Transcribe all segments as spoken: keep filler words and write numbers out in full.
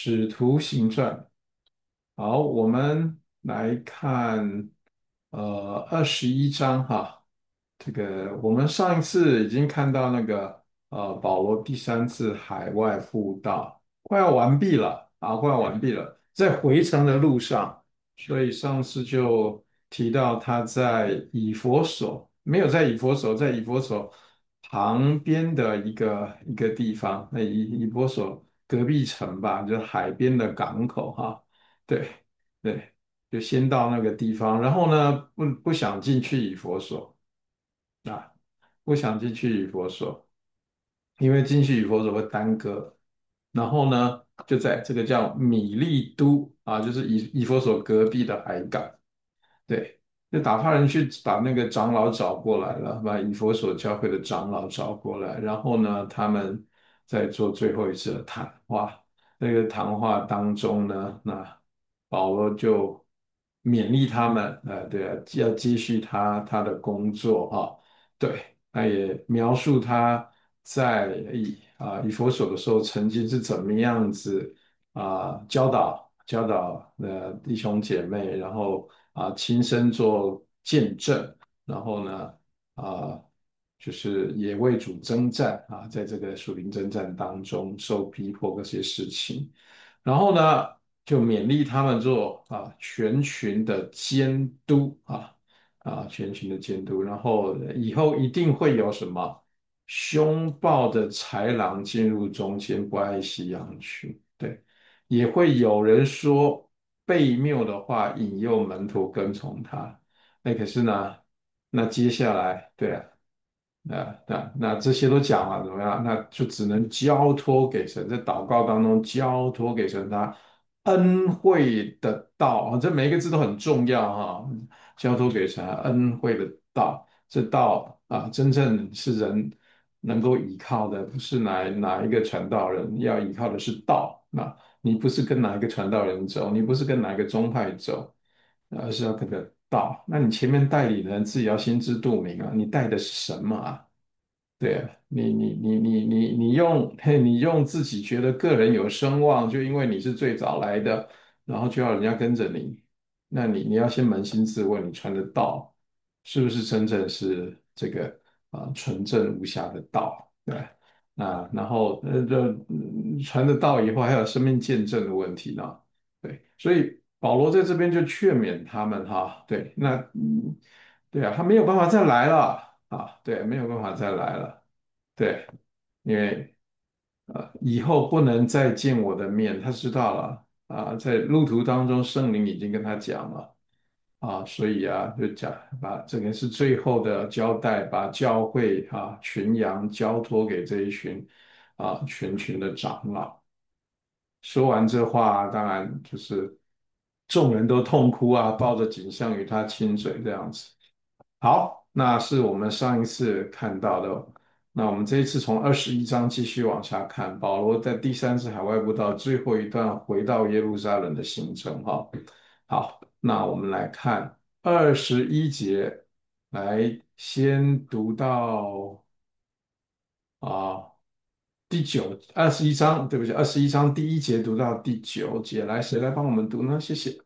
使徒行传。好，我们来看呃二十一章哈。这个我们上一次已经看到那个呃保罗第三次海外布道快要完毕了啊，快要完毕了，在回程的路上，所以上次就提到他在以弗所，没有在以弗所，在以弗所旁边的一个一个地方，那以以弗所隔壁城吧，就是海边的港口哈。对对，就先到那个地方，然后呢，不不想进去以佛所啊，不想进去以佛所，因为进去以佛所会耽搁。然后呢，就在这个叫米利都啊，就是以以佛所隔壁的海港。对，就打发人去把那个长老找过来了，把以弗所教会的长老找过来，然后呢，他们在做最后一次的谈话。那个谈话当中呢，那保罗就勉励他们，呃，对啊，要继续他他的工作啊。对，他也描述他在以啊以弗所的时候曾经是怎么样子啊教导教导呃弟兄姐妹，然后啊亲身做见证，然后呢啊就是也为主征战啊，在这个属灵征战当中受逼迫这些事情。然后呢，就勉励他们做啊全群的监督啊啊全群的监督，然后以后一定会有什么凶暴的豺狼进入中间，不爱惜羊群，对，也会有人说悖谬的话，引诱门徒跟从他。那可是呢，那接下来，对啊。那那那这些都讲了，怎么样？那就只能交托给神，在祷告当中交托给神，他恩惠的道啊，这每一个字都很重要哈。交托给神，恩惠的道，这道啊，真正是人能够依靠的，不是哪哪一个传道人，要依靠的是道。那你不是跟哪一个传道人走，你不是跟哪一个宗派走，而是要跟着道。那你前面带领人自己要心知肚明啊，你带的是什么啊？对啊，你你你你你你用嘿，你用自己觉得个人有声望，就因为你是最早来的，然后就要人家跟着你，那你你要先扪心自问，你传的道是不是真正是这个啊、纯正无瑕的道？对吧啊，然后呃，这嗯传的道以后还有生命见证的问题呢。对，所以保罗在这边就劝勉他们哈，对，那嗯，对啊，他没有办法再来了啊，对，没有办法再来了，对，因为呃以后不能再见我的面，他知道了啊，在路途当中圣灵已经跟他讲了啊，所以啊就讲把这个是最后的交代，把教会啊群羊交托给这一群啊全群的长老。说完这话，当然就是众人都痛哭啊，抱着景象与他亲嘴这样子。好，那是我们上一次看到的。那我们这一次从二十一章继续往下看，保罗在第三次海外布道最后一段回到耶路撒冷的行程。哈，好，那我们来看二十一节，来先读到啊第九二十一章，对不起，二十一章第一节读到第九节，来，谁来帮我们读呢？谢谢。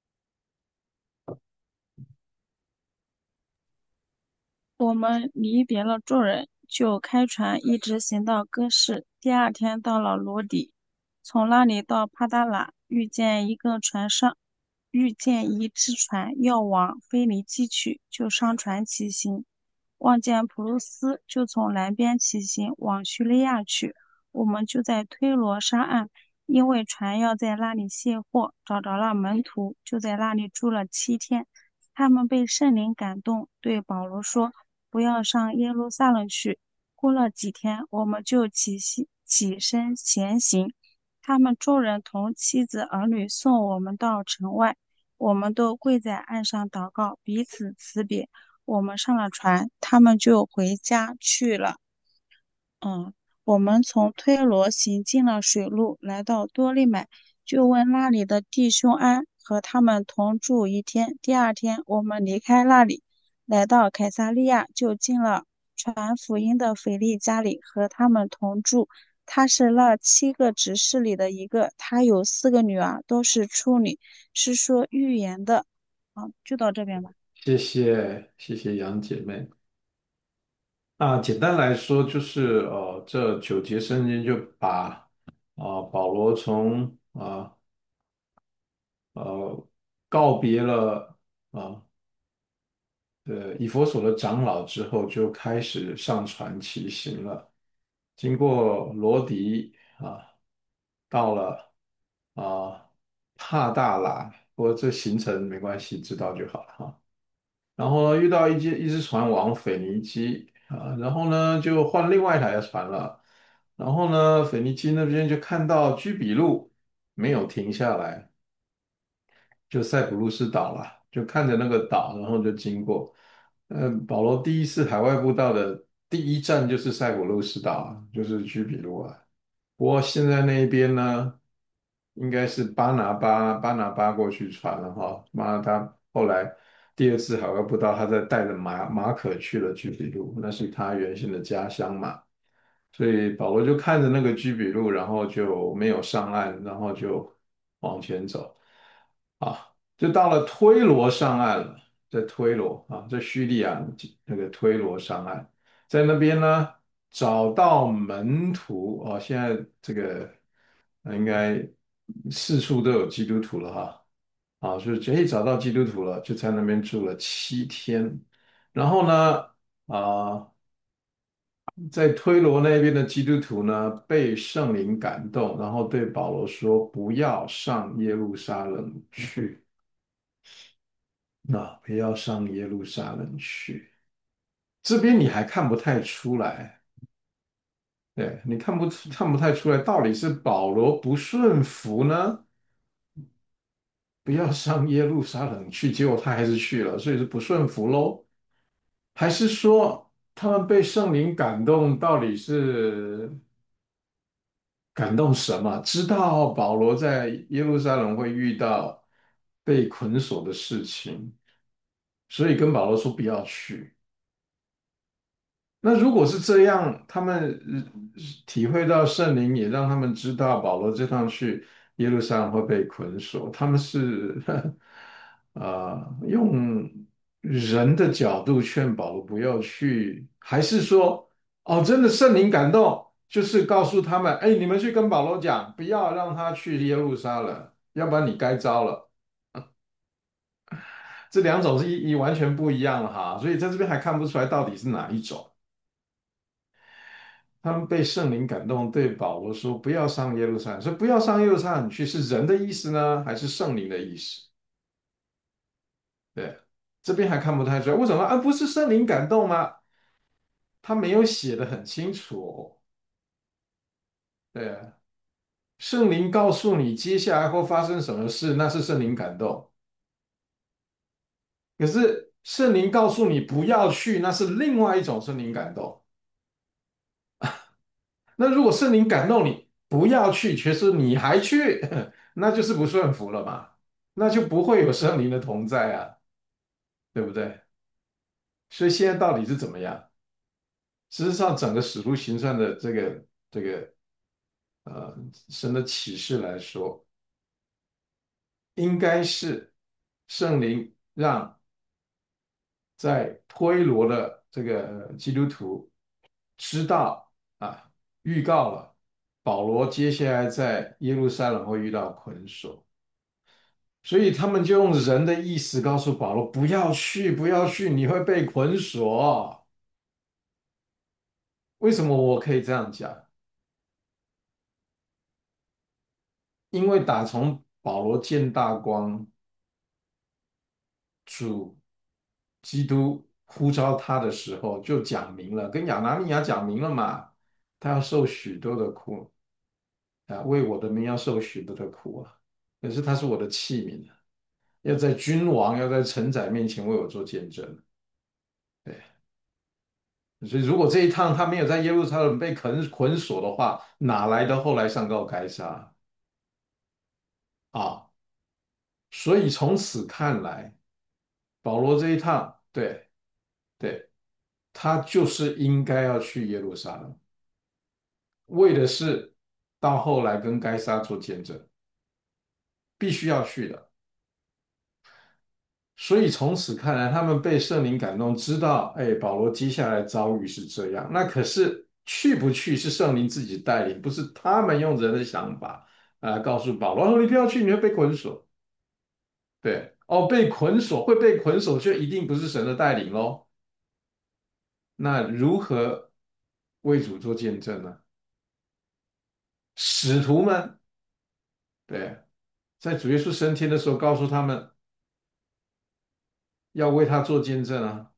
我们离别了众人，就开船一直行到哥市。第二天到了罗底，从那里到帕达拉，遇见一个船上，遇见一只船要往腓尼基去，就上船起行。望见普鲁斯，就从南边起行往叙利亚去。我们就在推罗沙岸，因为船要在那里卸货，找着了门徒，就在那里住了七天。他们被圣灵感动，对保罗说：“不要上耶路撒冷去。”过了几天，我们就起行起身前行。他们众人同妻子儿女送我们到城外，我们都跪在岸上祷告，彼此辞别。我们上了船，他们就回家去了。嗯，我们从推罗行进了水路，来到多利买，就问那里的弟兄安，和他们同住一天。第二天，我们离开那里，来到凯撒利亚，就进了传福音的腓力家里，和他们同住。 她是那七个执事里的一个，她有四个女儿，都是处女，是说预言的。好，就到这边吧。 谢谢谢谢杨姐妹。啊，简单来说就是呃，这九节圣经就把啊、保罗从啊呃告别了啊呃以弗所的长老之后，就开始上船骑行了。经过罗迪啊，到了啊帕大拉，不过这行程没关系，知道就好了哈。然后呢，遇到一只一只船往腓尼基啊，然后呢就换另外一台船了。然后呢，腓尼基那边就看到居比路没有停下来，就塞浦路斯岛了，就看着那个岛，然后就经过。嗯，保罗第一次海外布道的第一站就是塞浦路斯岛啊，就是居比路啊。不过现在那边呢，应该是巴拿巴巴拿巴过去传了哈。巴拿巴后来第二次海外布道，他再带着马马可去了居比路，那是他原先的家乡嘛。所以保罗就看着那个居比路，然后就没有上岸，然后就往前走。啊，就到了推罗上岸了，在推罗啊，在叙利亚那个推罗上岸，在那边呢找到门徒哦，现在这个呃应该四处都有基督徒了哈，啊，所以可以找到基督徒了，就在那边住了七天，然后呢啊。在推罗那边的基督徒呢，被圣灵感动，然后对保罗说：“不要上耶路撒冷去。”那不要上耶路撒冷去。这边你还看不太出来，对，你看不看不太出来，到底是保罗不顺服呢？不要上耶路撒冷去，结果他还是去了，所以是不顺服喽？还是说他们被圣灵感动，到底是感动什么？知道保罗在耶路撒冷会遇到被捆锁的事情，所以跟保罗说不要去。那如果是这样，他们呃体会到圣灵，也让他们知道保罗这趟去耶路撒冷会被捆锁，他们是呃用人的角度劝保罗不要去，还是说哦，真的圣灵感动，就是告诉他们，哎，你们去跟保罗讲，不要让他去耶路撒冷，要不然你该遭了。这两种是一一完全不一样了哈，所以在这边还看不出来到底是哪一种。他们被圣灵感动，对保罗说：“不要上耶路撒冷。”说不要上耶路撒冷去，是人的意思呢，还是圣灵的意思？对，这边还看不太出来，为什么？啊，不是圣灵感动吗？他没有写的很清楚哦。对啊，圣灵告诉你接下来会发生什么事，那是圣灵感动。可是圣灵告诉你不要去，那是另外一种圣灵感动。那如果圣灵感动你不要去，却是你还去，那就是不顺服了嘛，那就不会有圣灵的同在啊，对不对？所以现在到底是怎么样？事实上，整个使徒行传的这个这个呃神的启示来说，应该是圣灵让在推罗的这个基督徒知道啊，预告了保罗接下来在耶路撒冷会遇到捆锁，所以他们就用人的意思告诉保罗不要去，不要去，你会被捆锁。为什么我可以这样讲？因为打从保罗见大光，主基督呼召他的时候，就讲明了，跟亚拿尼亚讲明了嘛，他要受许多的苦啊，为我的名要受许多的苦啊。可是他是我的器皿啊，要在君王、要在臣宰面前为我做见证。对，所以如果这一趟他没有在耶路撒冷被捆捆锁的话，哪来的后来上告该杀啊？所以从此看来，保罗这一趟，对对，他就是应该要去耶路撒冷。 为的是到后来跟该撒做见证，必须要去的。所以从此看来，他们被圣灵感动，知道，哎，保罗接下来遭遇是这样。那可是去不去是圣灵自己带领，不是他们用人的想法啊、告诉保罗，说你不要去，你会被捆锁。对，哦，被捆锁会被捆锁，就一定不是神的带领喽。那如何为主做见证呢？使徒们，对，在主耶稣升天的时候，告诉他们要为他做见证啊。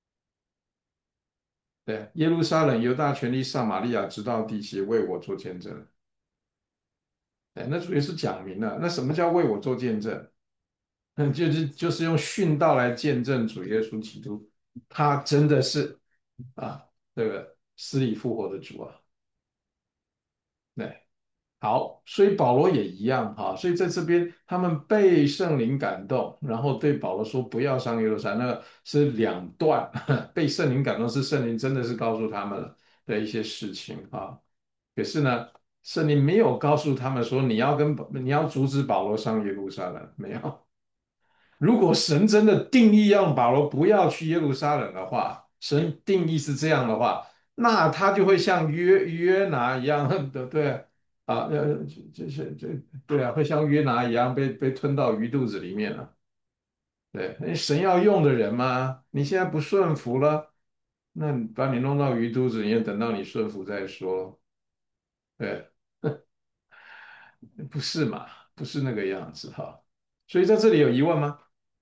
对，耶路撒冷、犹大全地、撒玛利亚，直到地极，为我做见证。哎，那主耶稣讲明了，那什么叫为我做见证？嗯，就是就是用殉道来见证主耶稣基督，他真的是啊，这个死里复活的主啊。对。好，所以保罗也一样哈，所以在这边他们被圣灵感动，然后对保罗说不要上耶路撒冷，那个是两段，被圣灵感动是圣灵真的是告诉他们了的一些事情哈。可是呢，圣灵没有告诉他们说你要跟你要阻止保罗上耶路撒冷，没有。如果神真的定义让保罗不要去耶路撒冷的话，神定义是这样的话，那他就会像约约拿一样的，对啊，呃，这这这对啊，会像约拿一样被被吞到鱼肚子里面了。对，那神要用的人嘛，你现在不顺服了，那你把你弄到鱼肚子里面，等到你顺服再说。对，不是嘛？不是那个样子哈。所以在这里有疑问吗？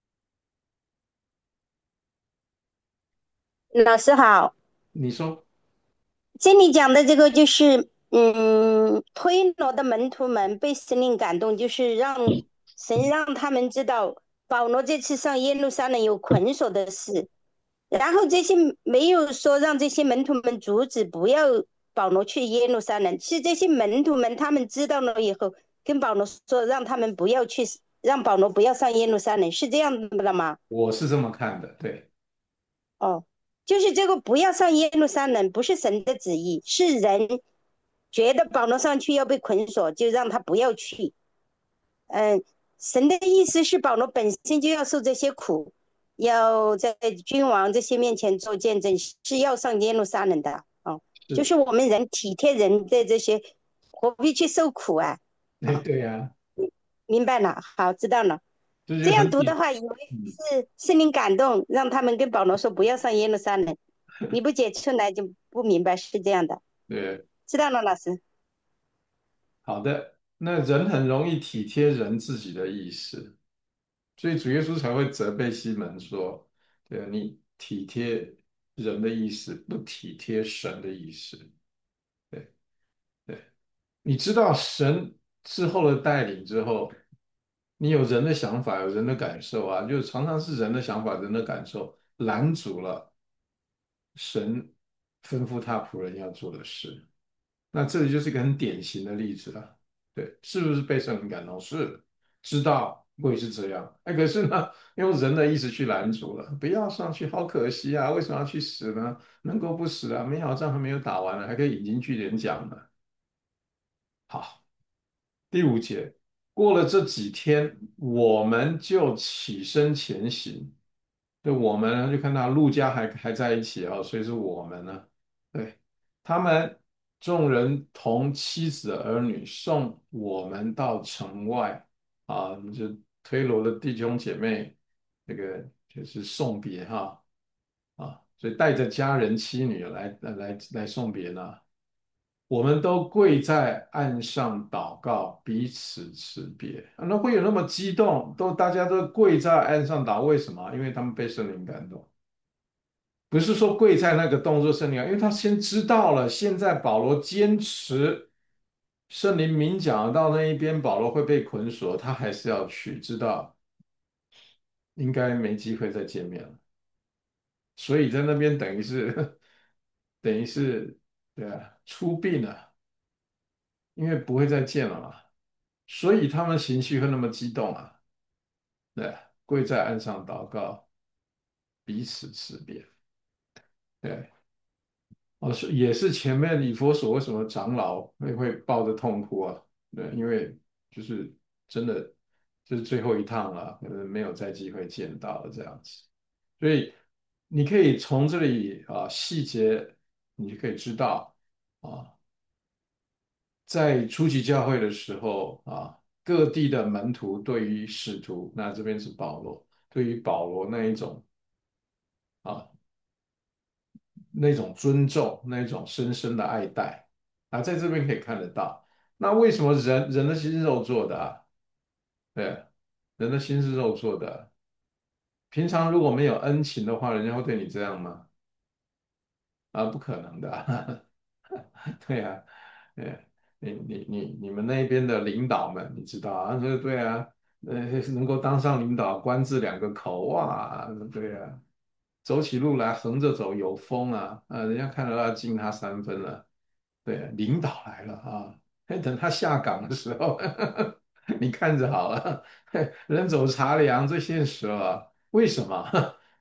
老师好， 你说。 这里讲的这个就是，嗯，推罗的门徒们被神灵感动，就是让神让他们知道保罗这次上耶路撒冷有捆锁的事，然后这些没有说让这些门徒们阻止不要保罗去耶路撒冷，是这些门徒们他们知道了以后，跟保罗说让他们不要去，让保罗不要上耶路撒冷，是这样的吗？ 我是这么看的，对。 哦，就是这个不要上耶路撒冷，不是神的旨意，是人觉得保罗上去要被捆锁，就让他不要去。嗯，神的意思是保罗本身就要受这些苦，要在君王这些面前做见证，是要上耶路撒冷的。哦，就是。 是我们人体贴人的这些，何必去受苦啊？ 哎， 好， 对呀、 明白了，好，知道了。 这就这样很典， 读的话，以为嗯， 是圣灵感动，让他们跟保罗说不要上耶路撒冷。你不解出来就不明白，是这样的。 对， 知道了，老师。 好的。那人很容易体贴人自己的意思，所以主耶稣才会责备西门说：“对啊，你体贴人的意思，不体贴神的意思。”对对，你知道神之后的带领之后，你有人的想法，有人的感受啊，就常常是人的想法、人的感受拦阻了神吩咐他仆人要做的事。那这里就是一个很典型的例子了。对，是不是被圣灵感动？是，知道会是这样。哎，可是呢，用人的意思去拦阻了，不要上去，好可惜啊！为什么要去死呢？能够不死啊？美好仗还没有打完呢，还可以引经据典讲呢。好，第五节，过了这几天，我们就起身前行。就我们呢，就看到陆家还还在一起啊、所以是我们呢。对，他们众人同妻子儿女送我们到城外啊，就推罗的弟兄姐妹，这个就是送别哈啊，所以带着家人妻女来来来来送别呢。我们都跪在岸上祷告，彼此辞别。啊那会有那么激动？都大家都跪在岸上祷，为什么？因为他们被圣灵感动。不是说跪在那个动作圣灵啊，因为他先知道了，现在保罗坚持圣灵明讲到那一边，保罗会被捆锁，他还是要去，知道应该没机会再见面了，所以在那边等于是等于是对啊出殡了，因为不会再见了嘛，所以他们情绪会那么激动啊，对啊跪在岸上祷告，彼此辞别，对。 哦，是也是前面以佛所为什么长老会会抱着痛哭啊？对，因为就是真的就是最后一趟了，可能没有再机会见到了这样子。所以你可以从这里啊细节，你就可以知道啊，在初期教会的时候啊，各地的门徒对于使徒，那这边是保罗，对于保罗那一种啊那种尊重，那一种深深的爱戴啊，在这边可以看得到。那为什么人人的心是肉做的啊？对，人的心是肉做的。平常如果没有恩情的话，人家会对你这样吗？啊，不可能的啊。对呀，对，你你你你们那边的领导们，你知道啊？他说对啊，呃，能够当上领导，官字两个口，哇，对啊，走起路来横着走有风啊，啊，人家看到要敬他三分了。对，领导来了啊，等他下岗的时候，你看着好了，人走茶凉最现实了。为什么？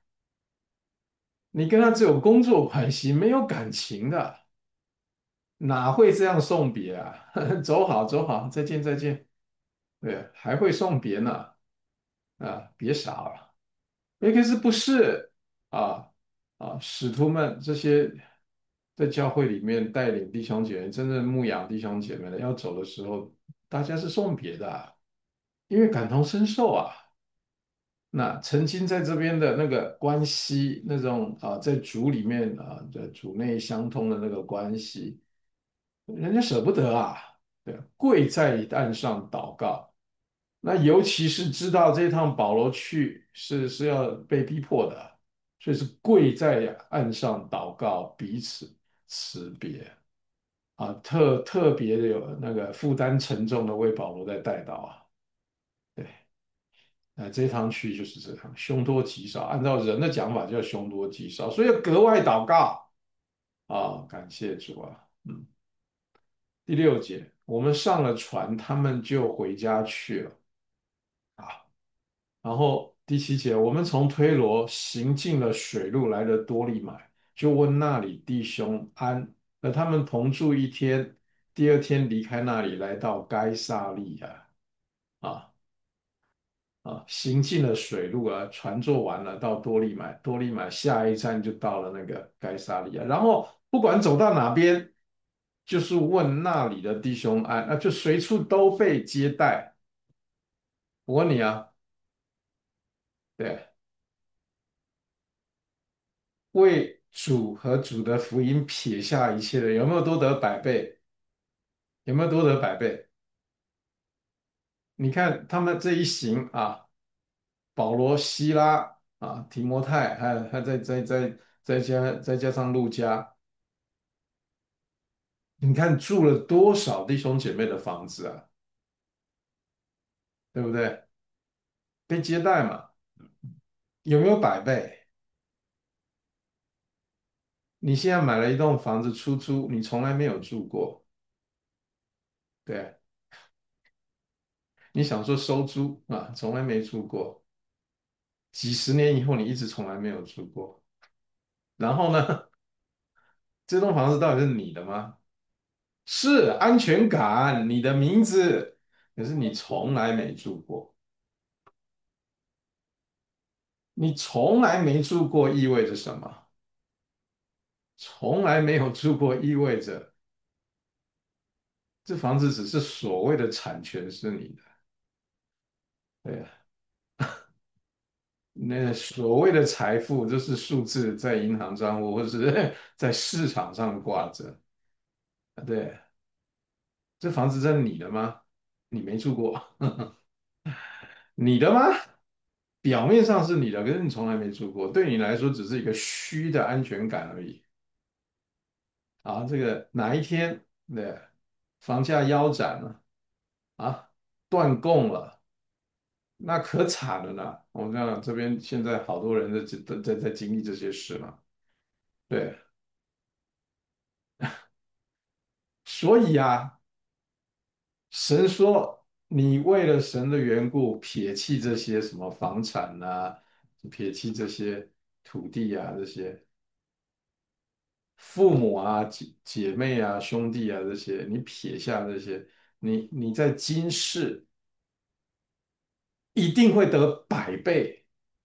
你跟他只有工作关系，没有感情的。哪会这样送别啊？走好走好，再见再见。对，还会送别呢。啊，别傻了。也可是不是啊啊，使徒们这些在教会里面带领弟兄姐妹，真正牧养弟兄姐妹的，要走的时候，大家是送别的啊，因为感同身受啊。那曾经在这边的那个关系，那种啊，在主里面啊的主内相通的那个关系，人家舍不得啊，对，跪在岸上祷告。那尤其是知道这趟保罗去是是要被逼迫的，所以是跪在岸上祷告，彼此辞别啊，特特别的有那个负担沉重的为保罗在代祷啊。对，那这趟去就是这样，凶多吉少，按照人的讲法叫凶多吉少，所以要格外祷告啊，感谢主啊，嗯。第六节，我们上了船，他们就回家去了啊。然后第七节，我们从推罗行进了水路，来了多利买，就问那里弟兄安，和他们同住一天。第二天离开那里，来到该撒利亚啊啊，行进了水路啊，船坐完了，到多利买，多利买下一站就到了那个该撒利亚。然后不管走到哪边，就是问那里的弟兄安，那就随处都被接待。我问你啊，对，为主和主的福音撇下一切的，有没有多得百倍？有没有多得百倍？你看他们这一行啊，保罗、希拉啊、提摩太，还还再再再再加再加上路加，你看住了多少弟兄姐妹的房子啊，对不对？被接待嘛，有没有百倍？你现在买了一栋房子出租，你从来没有住过，对，你想说收租啊，从来没住过，几十年以后你一直从来没有住过，然后呢，这栋房子到底是你的吗？是安全感，你的名字，可是你从来没住过，你从来没住过意味着什么？从来没有住过意味着这房子只是所谓的产权是你的，对呀，那所谓的财富就是数字在银行账户或者是在市场上挂着，对，这房子是你的吗？你没住过，你的吗？表面上是你的，可是你从来没住过，对你来说只是一个虚的安全感而已。啊，这个哪一天对房价腰斩了啊，断供了，那可惨了呢。我们讲这边现在好多人在在在在经历这些事嘛，对，所以啊，神说你为了神的缘故撇弃这些什么房产啊，撇弃这些土地啊这些。 父母啊、姐姐妹啊、兄弟啊这些，你撇下这些，你你在今世一定会得百倍。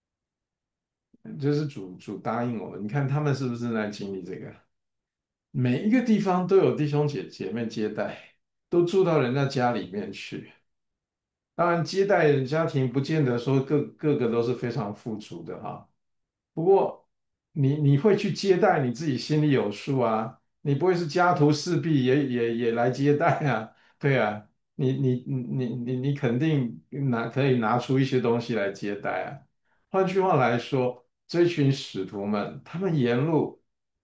就是主主答应我们，你看他们是不是在经历这个？每一个地方都有弟兄姐姐妹接待，都住到人家家里面去。当然，接待的家庭不见得说各各个都是非常富足的哈。不过你你会去接待，你自己心里有数啊。你不会是家徒四壁也也也来接待啊？对啊，你你你你你你肯定拿可以拿出一些东西来接待啊。换句话来说，这群使徒们，他们沿路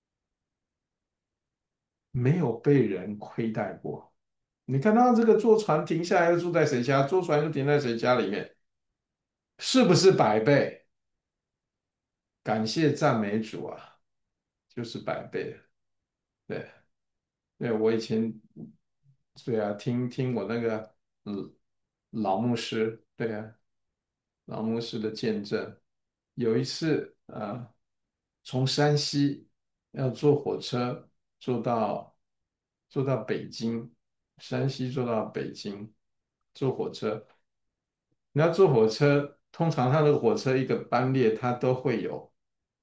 没有被人亏待过。你看到这个坐船停下来，又住在谁家？坐船又停在谁家里面？是不是百倍？感谢赞美主啊，就是百倍。对，对，我以前对啊，听听我那个嗯老牧师，对啊，老牧师的见证。有一次啊，从山西要坐火车坐到坐到北京，山西坐到北京，坐火车。你要坐火车，通常它的火车一个班列它都会有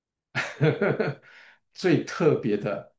最特别的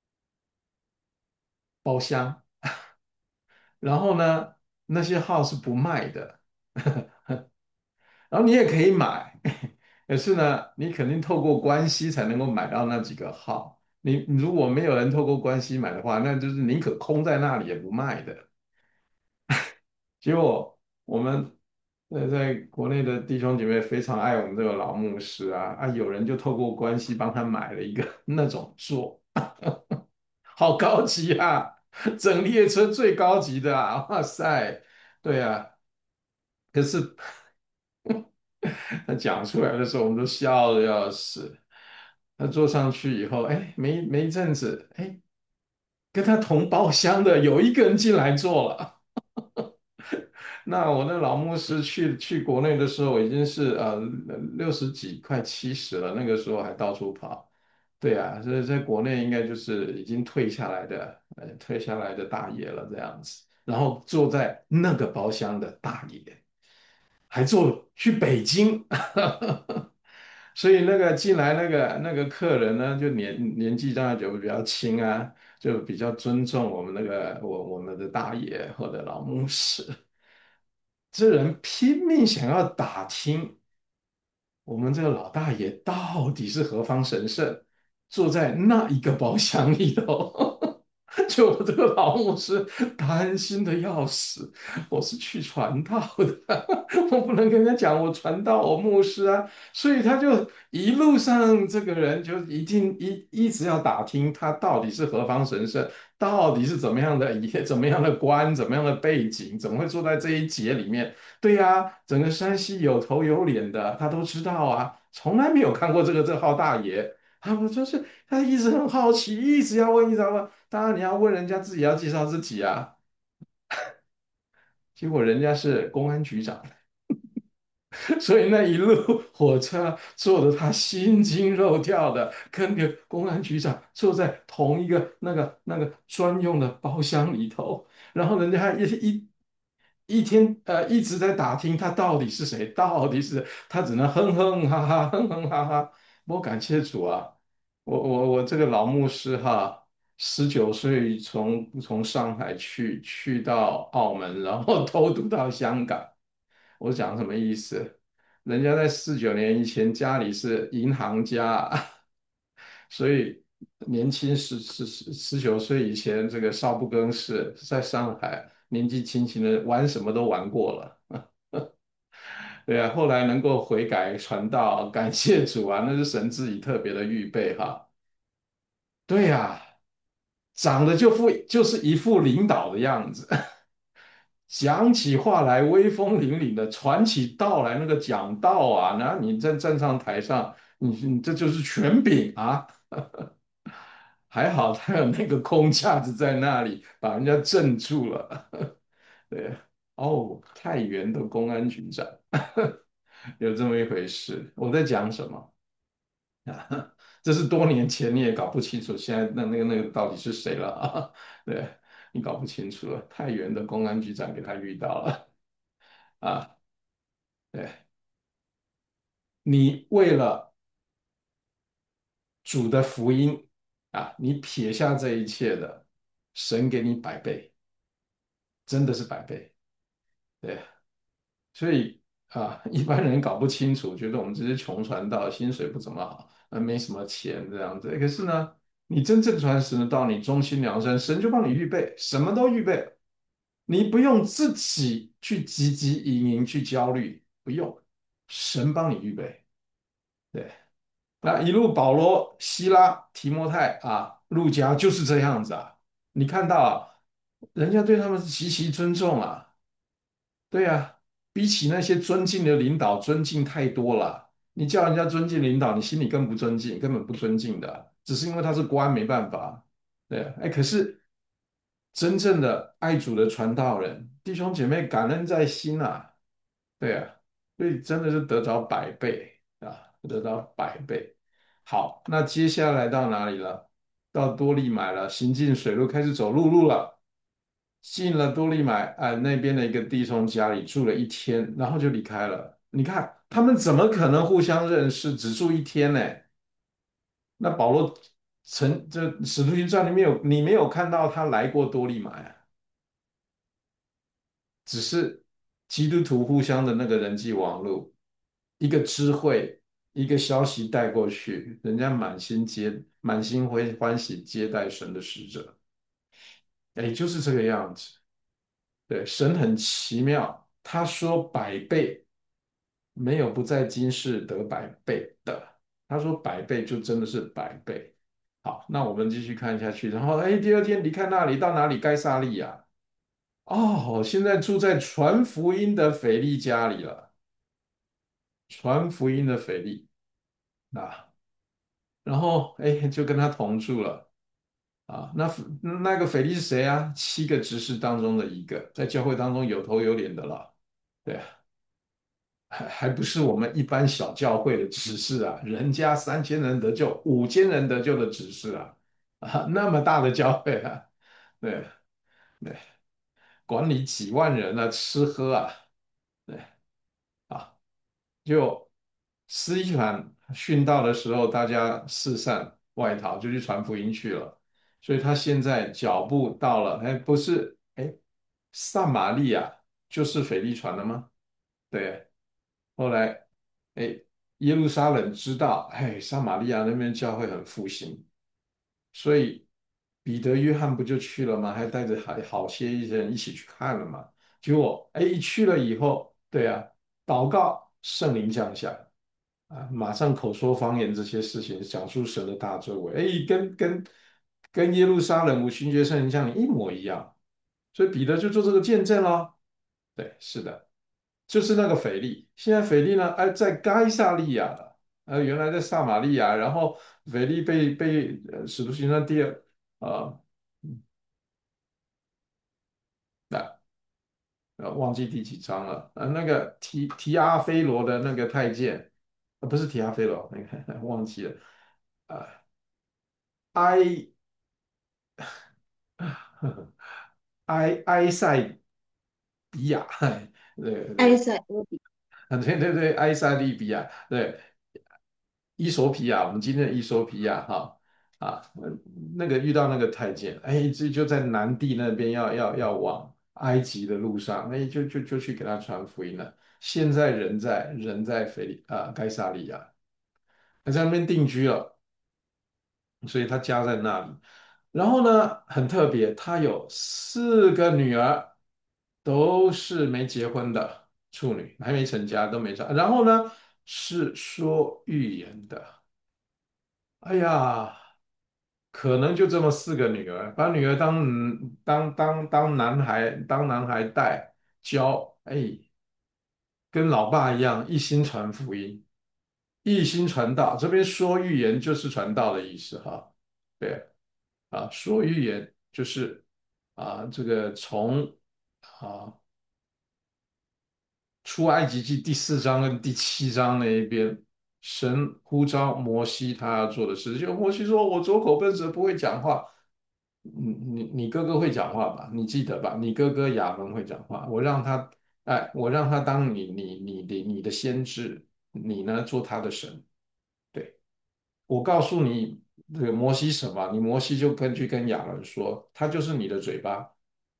包厢，然后呢，那些号是不卖的，然后你也可以买，可是呢，你肯定透过关系才能够买到那几个号。你你如果没有人透过关系买的话，那就是宁可空在那里也不卖的。结果我们呃在国内的弟兄姐妹非常爱我们这个老牧师啊啊，有人就透过关系帮他买了一个那种座，好高级啊！整列车最高级的啊，哇塞，对啊。可是他讲出来的时候，我们都笑的要死。他坐上去以后，哎，没没一阵子，哎，跟他同包厢的有一个人进来坐了。那我那老牧师去去国内的时候，已经是呃六十几，快七十了，那个时候还到处跑。对啊，所以在国内应该就是已经退下来的，呃，退下来的大爷了这样子。然后坐在那个包厢的大爷，还坐去北京。所以那个进来那个那个客人呢，就年年纪当然就比较轻啊，就比较尊重我们那个我我们的大爷或者老牧师。这人拼命想要打听我们这个老大爷到底是何方神圣，坐在那一个包厢里头。就我这个老牧师担心的要死，我是去传道的，我不能跟人家讲我传道，我牧师啊，所以他就一路上这个人就一定一一直要打听他到底是何方神圣，到底是怎么样的怎么样的官，怎么样的背景，怎么会坐在这一节里面？对呀，整个山西有头有脸的，他都知道啊，从来没有看过这个这号大爷。他们就是他一直很好奇，一直要问，一直要问。当然你要问人家自己要介绍自己啊，结果人家是公安局长。所以那一路火车坐的他心惊肉跳的，跟个公安局长坐在同一个那个那个专用的包厢里头，然后人家还一一一天呃一直在打听他到底是谁，到底是谁他只能哼哼哈哈哼哼哈哈。我感谢主啊，我我我这个老牧师哈，十九岁从从上海去去到澳门，然后偷渡到香港。我讲什么意思？人家在四九年以前家里是银行家，所以年轻十十十十九岁以前，这个少不更事，在上海年纪轻轻的玩什么都玩过了。对啊，后来能够悔改传道，感谢主啊，那是神自己特别的预备哈。对呀，长得就副就是一副领导的样子。讲起话来威风凛凛的，传起道来那个讲道啊，然后你站站上台上，你你这就是权柄啊。还好他有那个空架子在那里，把人家镇住了。对，哦，太原的公安局长。有这么一回事。我在讲什么？ 啊，这是多年前你也搞不清楚，现在那那个那个到底是谁了啊？对，你搞不清楚了，太原的公安局长给他遇到了啊。对，你为了主的福音啊，你撇下这一切的，神给你百倍，真的是百倍。对，所以啊，一般人搞不清楚，觉得我们这些穷传道薪水不怎么好，呃，没什么钱这样子。可是呢，你真正传神的道，你忠心良善，神就帮你预备，什么都预备了，你不用自己去汲汲营营去焦虑，不用，神帮你预备。对。那一路保罗、希拉、提摩太啊、路加就是这样子啊。你看到啊，人家对他们是极其尊重啊。对呀，比起那些尊敬的领导，尊敬太多了。你叫人家尊敬领导，你心里更不尊敬，根本不尊敬的，只是因为他是官，没办法。对，哎，可是真正的爱主的传道人，弟兄姐妹，感恩在心啊。对啊，所以真的是得着百倍啊，得着百倍。好，那接下来到哪里了？到多利买了，行进水路，开始走陆路了。进了多利买啊、那边的一个弟兄家里住了一天，然后就离开了。你看他们怎么可能互相认识？只住一天呢？那保罗曾这《使徒行传》里面有你没有看到他来过多利买啊？只是基督徒互相的那个人际网络，一个知会，一个消息带过去，人家满心接满心欢欢喜接待神的使者，哎，就是这个样子。对，神很奇妙，他说百倍，没有不在今世得百倍的。他说百倍就真的是百倍。好，那我们继续看下去。然后，哎，第二天离开那里到哪里？该萨利亚。哦，现在住在传福音的腓力家里了。传福音的腓力啊，然后哎，就跟他同住了啊。那那个腓力是谁啊？七个执事当中的一个，在教会当中有头有脸的了。对啊，还还不是我们一般小教会的执事啊，人家三千人得救，五千人得救的执事啊，啊，那么大的教会啊，对对，管理几万人啊，吃喝啊，对啊。就司一反殉道的时候，大家四散外逃，就去传福音去了。所以他现在脚步到了，哎，不是，哎，撒玛利亚就是腓力传的吗？对，后来，哎，耶路撒冷知道，哎，撒玛利亚那边教会很复兴，所以彼得、约翰不就去了吗？还带着还好些一些人一起去看了嘛。结果，哎，一去了以后，对啊，祷告，圣灵降下，啊，马上口说方言这些事情，讲述神的大作为，哎，跟跟跟耶路撒冷五旬节圣灵降临一模一样。所以彼得就做这个见证咯。对，是的。就是那个腓力。现在腓力呢，哎，在该萨利亚了，呃，原来在撒玛利亚，然后腓力被被呃使徒行传第二啊，那呃忘记第几章了，呃，那个提提阿非罗的那个太监，呃，不是提阿非罗，那个忘记了，啊、埃埃埃塞比亚，对埃对， 塞俄比对对对，埃塞利比亚，对，伊索比亚，我们今天的伊索比亚哈啊，那个遇到那个太监，哎，这就在南地那边要要要往埃及的路上，哎，就就就去给他传福音了。现在人在人在腓利啊该萨利亚，他在那边定居了，所以他家在那里。然后呢，很特别，他有四个女儿，都是没结婚的处女，还没成家，都没成。然后呢，是说预言的。哎呀，可能就这么四个女儿，把女儿当嗯当当当男孩当男孩带教，哎，跟老爸一样，一心传福音，一心传道。这边说预言就是传道的意思哈。对啊，说预言就是啊，这个从啊出埃及记第四章跟第七章那一边。 神呼召摩西他要做的事，就摩西说："我左口笨舌，不会讲话。"你你你哥哥会讲话吧？你记得吧？你哥哥亚伦会讲话，我让他，哎，我让他当你你你的你的先知，你呢做他的神。对，我告诉你这个摩西什么，你摩西就根据跟亚伦说，他就是你的嘴巴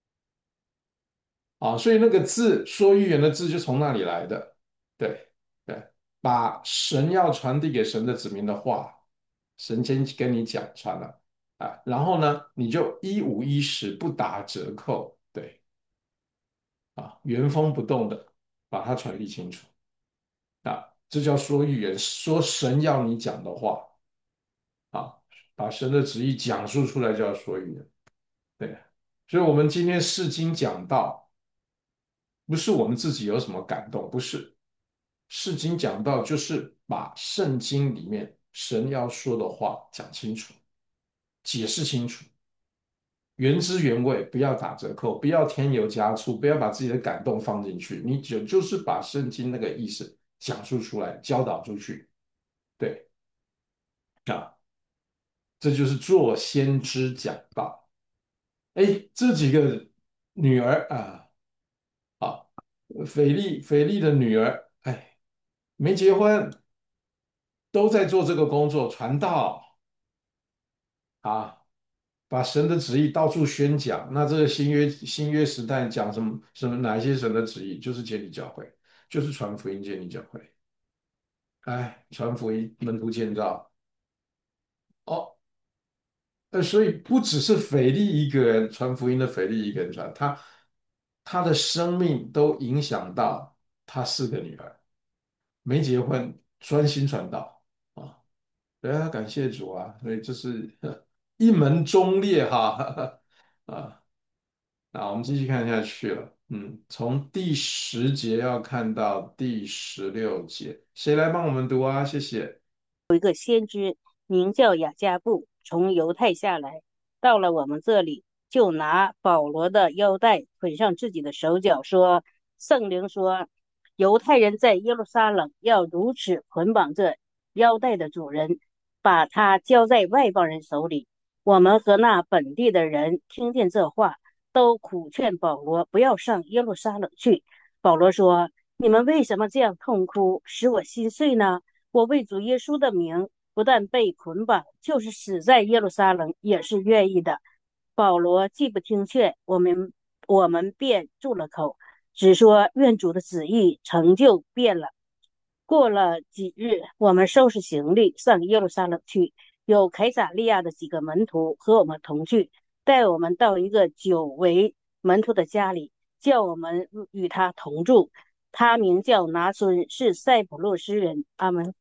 啊。所以那个字说预言的字就从那里来的。对对，把神要传递给神的子民的话，神先跟你讲传了啊，然后呢，你就一五一十不打折扣。对。啊，原封不动的把它传递清楚啊，这叫说预言，说神要你讲的话啊，把神的旨意讲述出来，叫说预言。对，所以我们今天释经讲道，不是我们自己有什么感动，不是，释经讲道就是把圣经里面神要说的话讲清楚，解释清楚。原汁原味，不要打折扣，不要添油加醋，不要把自己的感动放进去，你就就是把圣经那个意思讲述出来，教导出去。对啊，这就是做先知讲道。哎，这几个女儿啊，啊，腓力腓力的女儿，哎，没结婚，都在做这个工作，传道啊，把神的旨意到处宣讲。那这个新约新约时代讲什么什么哪一些神的旨意，就是建立教会，就是传福音建立教会。哎，传福音门徒建造。哦，呃，所以不只是腓力一个人传福音的腓力一个人传，他他的生命都影响到他四个女儿，没结婚，专心传道啊。对啊，感谢主啊，所以这是呵一门忠烈哈。啊。那我们继续看下去了。嗯，从第十节要看到第十六节，谁来帮我们读啊？谢谢。 名叫雅加布，从犹太下来，到了我们这里，就拿保罗的腰带捆上自己的手脚，说：圣灵说，犹太人在耶路撒冷要如此捆绑这腰带的主人，把他交在外邦人手里。我们和那本地的人听见这话，都苦劝保罗不要上耶路撒冷去。保罗说：你们为什么这样痛哭，使我心碎呢？我为主耶稣的名，不但被捆绑，就是死在耶路撒冷也是愿意的。保罗既不听劝，我们我们便住了口，只说愿主的旨意成就变了。过了几日，我们收拾行李上耶路撒冷去，有凯撒利亚的几个门徒和我们同去，带我们到一个久违门徒的家里，叫我们与他同住。他名叫拿孙，是塞浦路斯人。阿门。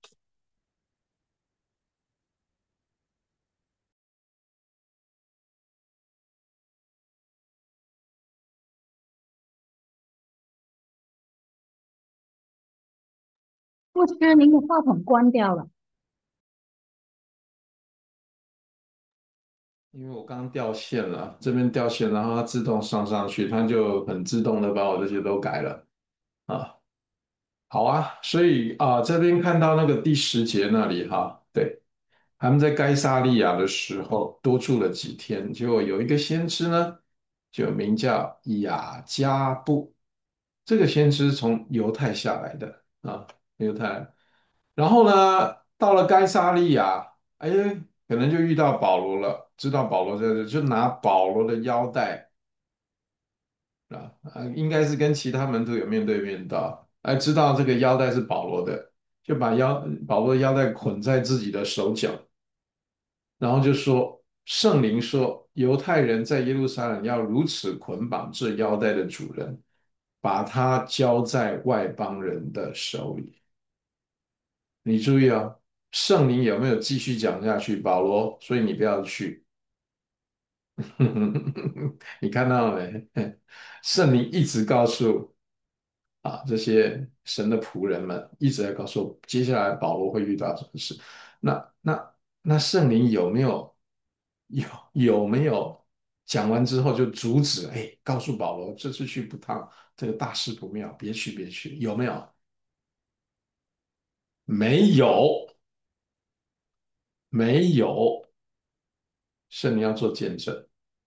牧师，您的话筒关掉了。 因为我刚刚掉线了，这边掉线，然后它自动上上去，它就很自动的把我这些都改了啊。好啊，所以啊，这边看到那个第十节那里哈，对，他们在该撒利亚的时候多住了几天，结果有一个先知呢，就名叫雅加布，这个先知从犹太下来的啊，犹太，然后呢，到了该撒利亚，哎，可能就遇到保罗了，知道保罗在这，就拿保罗的腰带。啊，呃，应该是跟其他门徒有面对面的，哎，知道这个腰带是保罗的，就把腰保罗的腰带捆在自己的手脚，然后就说圣灵说，犹太人在耶路撒冷要如此捆绑这腰带的主人，把他交在外邦人的手里。你注意哦，圣灵有没有继续讲下去？保罗，所以你不要去。你看到了没？圣灵一直告诉。啊，这些神的仆人们一直在告诉我，接下来保罗会遇到什么事。那那那圣灵有没有有有没有讲完之后就阻止？哎，告诉保罗这次去不烫，这个大事不妙，别去别去，有没有？ 没有，没有，圣灵要做见证。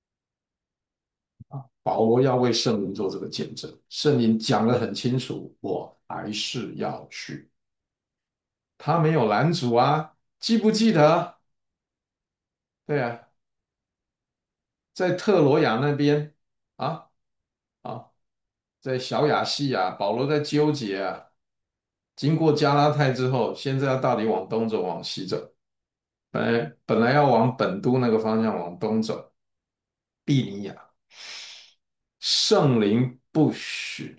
保罗要为圣灵做这个见证，圣灵讲得很清楚，我还是要去。他没有拦阻啊，记不记得？对啊，在特罗亚那边啊啊，在小亚细亚，保罗在纠结啊。经过加拉太之后，现在要到底往东走，往西走？本来本来要往本都那个方向往东走，庇尼亚，圣灵不许，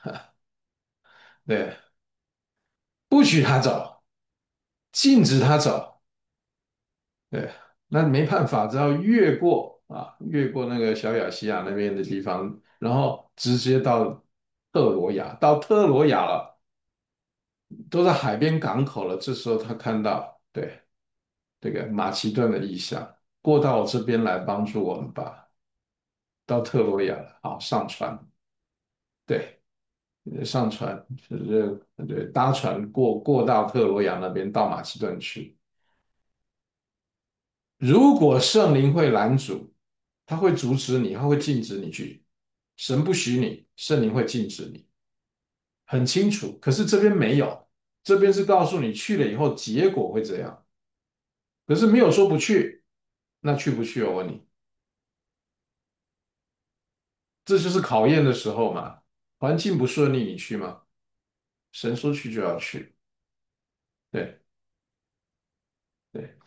对，不许他走，禁止他走。对，那没办法，只要越过啊，越过那个小亚细亚那边的地方，然后直接到特罗亚，到特罗亚了，都在海边港口了。这时候他看到，对，这个马其顿的意象，过到我这边来帮助我们吧。到特罗亚了，好，上船，对，上船，就是对，搭船过过到特罗亚那边，到马其顿去。如果圣灵会拦阻，他会阻止你，他会禁止你去。神不许你，圣灵会禁止你，很清楚。可是这边没有，这边是告诉你去了以后结果会这样，可是没有说不去。那去不去？我问你，这就是考验的时候嘛。环境不顺利，你去吗？神说去就要去，对对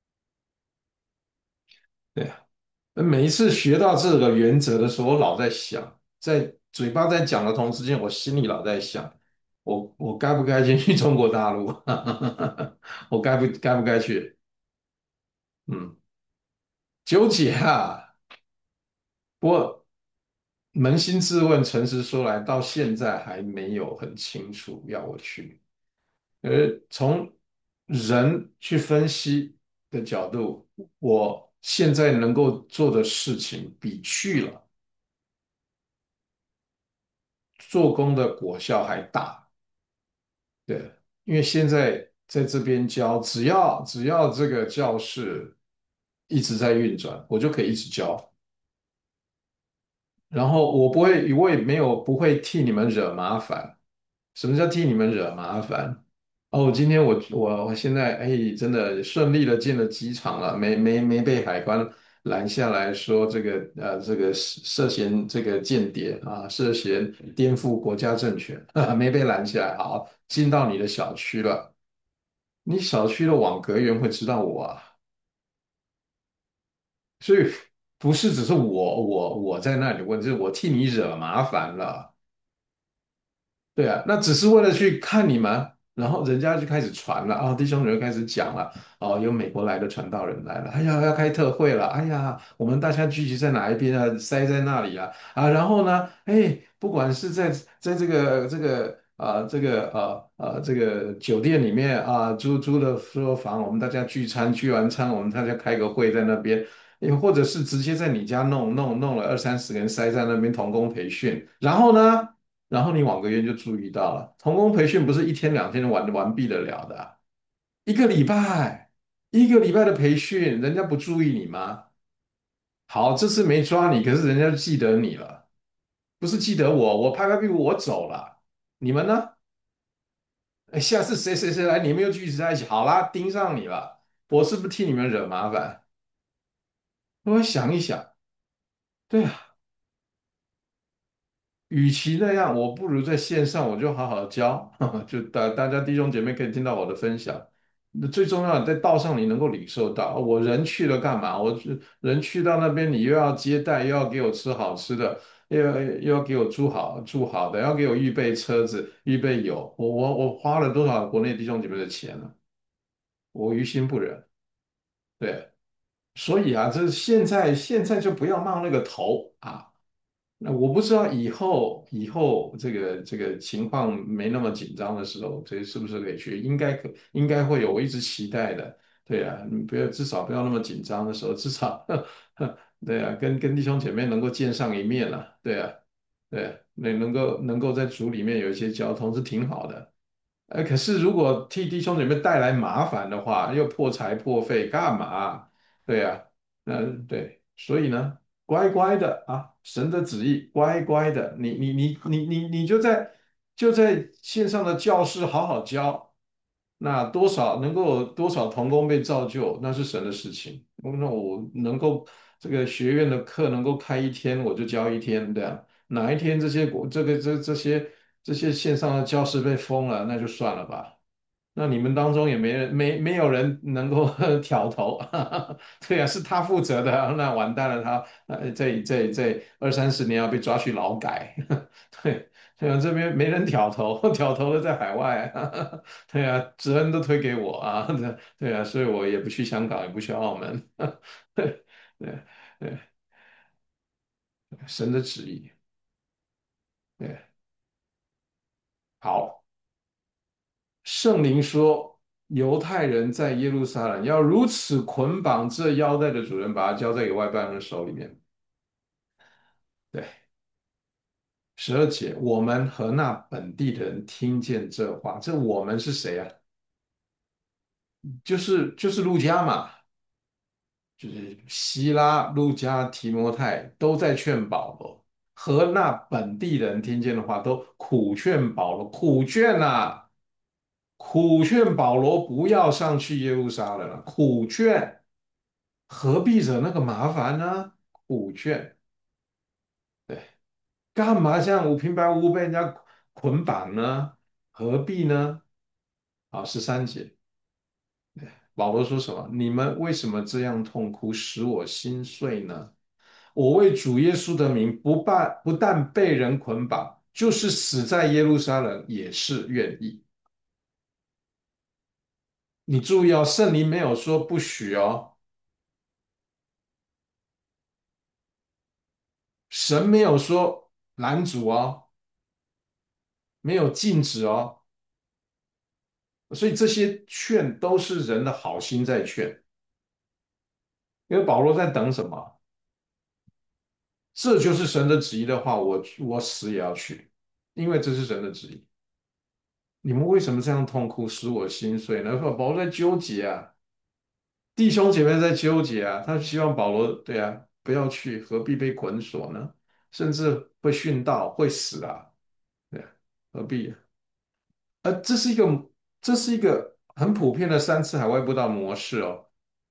对啊。那每一次学到这个原则的时候，我老在想，在嘴巴在讲的同时间，我心里老在想，我我该不该先去中国大陆？我该不该不该去？嗯，纠结啊。不过扪心自问，诚实说来，到现在还没有很清楚要我去。而从人去分析的角度，我现在能够做的事情比去了做工的果效还大。对，因为现在在这边教，只要只要这个教室一直在运转，我就可以一直教。然后我不会，我也没有不会替你们惹麻烦。什么叫替你们惹麻烦？哦，今天我我我现在哎，真的顺利的进了机场了，没没没被海关拦下来说这个呃这个涉涉嫌这个间谍啊，涉嫌颠覆国家政权，没被拦下来。好，进到你的小区了，你小区的网格员会知道我啊，所以不是只是我我我在那里问，就是我替你惹麻烦了。对啊，那只是为了去看你们，然后人家就开始传了啊，弟兄们就开始讲了，哦，有美国来的传道人来了，哎呀，要开特会了，哎呀，我们大家聚集在哪一边啊？塞在那里啊，啊，然后呢，哎，不管是在在这个这个啊这个呃呃这个酒店里面啊租租的说房，我们大家聚餐，聚完餐我们大家开个会在那边，也或者是直接在你家弄弄弄了二三十个人塞在那边童工培训，然后呢？然后你网格员就注意到了，童工培训不是一天两天就完完毕得了的啊，一个礼拜，一个礼拜的培训，人家不注意你吗？好，这次没抓你，可是人家就记得你了，不是记得我，我拍拍屁股我走了，你们呢？哎，下次谁谁谁来，你们又聚集在一起，好啦，盯上你了，我是不是替你们惹麻烦？我想一想，对啊，与其那样，我不如在线上，我就好好教，就大大家弟兄姐妹可以听到我的分享。那最重要的，在道上你能够领受到，我人去了干嘛？我人去到那边，你又要接待，又要给我吃好吃的，又要又要给我住好住好的，要给我预备车子，预备油。我我我花了多少国内弟兄姐妹的钱呢？我于心不忍。对，所以啊，这现在现在就不要冒那个头啊。那我不知道以后以后这个这个情况没那么紧张的时候，这是不是可以去？应该可应该会有，我一直期待的。对啊，你不要至少不要那么紧张的时候，至少对啊，跟跟弟兄姐妹能够见上一面了。对啊，对啊，那能够能够在组里面有一些交通是挺好的。 呃，可是如果替弟兄姐妹带来麻烦的话，又破财破费，干嘛？对呀，嗯，对，所以呢，乖乖的啊，神的旨意，乖乖的，你你你你你你就在就在线上的教室好好教，那多少能够有多少童工被造就，那是神的事情。那我能够这个学院的课能够开一天，我就教一天，这样。哪一天这些国这个这这些这些线上的教室被封了，那就算了吧。那你们当中也没人没没有人能够挑头，对呀、是他负责的，那完蛋了他，呃，这这这二三十年要被抓去劳改，对，对啊，这边没人挑头，挑头的在海外，对啊，责任都推给我啊，对对啊，所以我也不去香港，也不去澳门，对对对，神的旨意，对，好。圣灵说，犹太人在耶路撒冷要如此捆绑这腰带的主人，把他交在给外邦人手里面。对，十二节，我们和那本地的人听见这话，这我们是谁啊？就是就是路加嘛，就是希拉、路加、提摩太都在劝保罗，和那本地人听见的话，都苦劝保罗，苦劝啊，苦劝保罗不要上去耶路撒冷了，苦劝。何必惹那个麻烦呢？苦劝，对，干嘛这样无平白无故被人家捆绑呢？何必呢？好，十三节，保罗说什么？你们为什么这样痛哭，使我心碎呢？我为主耶稣的名，不但不但被人捆绑，就是死在耶路撒冷也是愿意。你注意哦，圣灵没有说不许哦，神没有说拦阻哦，没有禁止哦。所以这些劝都是人的好心在劝，因为保罗在等什么？这就是神的旨意的话，我我死也要去，因为这是神的旨意。你们为什么这样痛哭，使我心碎呢？保罗在纠结啊，弟兄姐妹在纠结啊，他希望保罗对啊不要去，何必被捆锁呢？甚至会殉道，会死啊，对啊，何必啊？呃，这是一个这是一个很普遍的三次海外布道模式哦。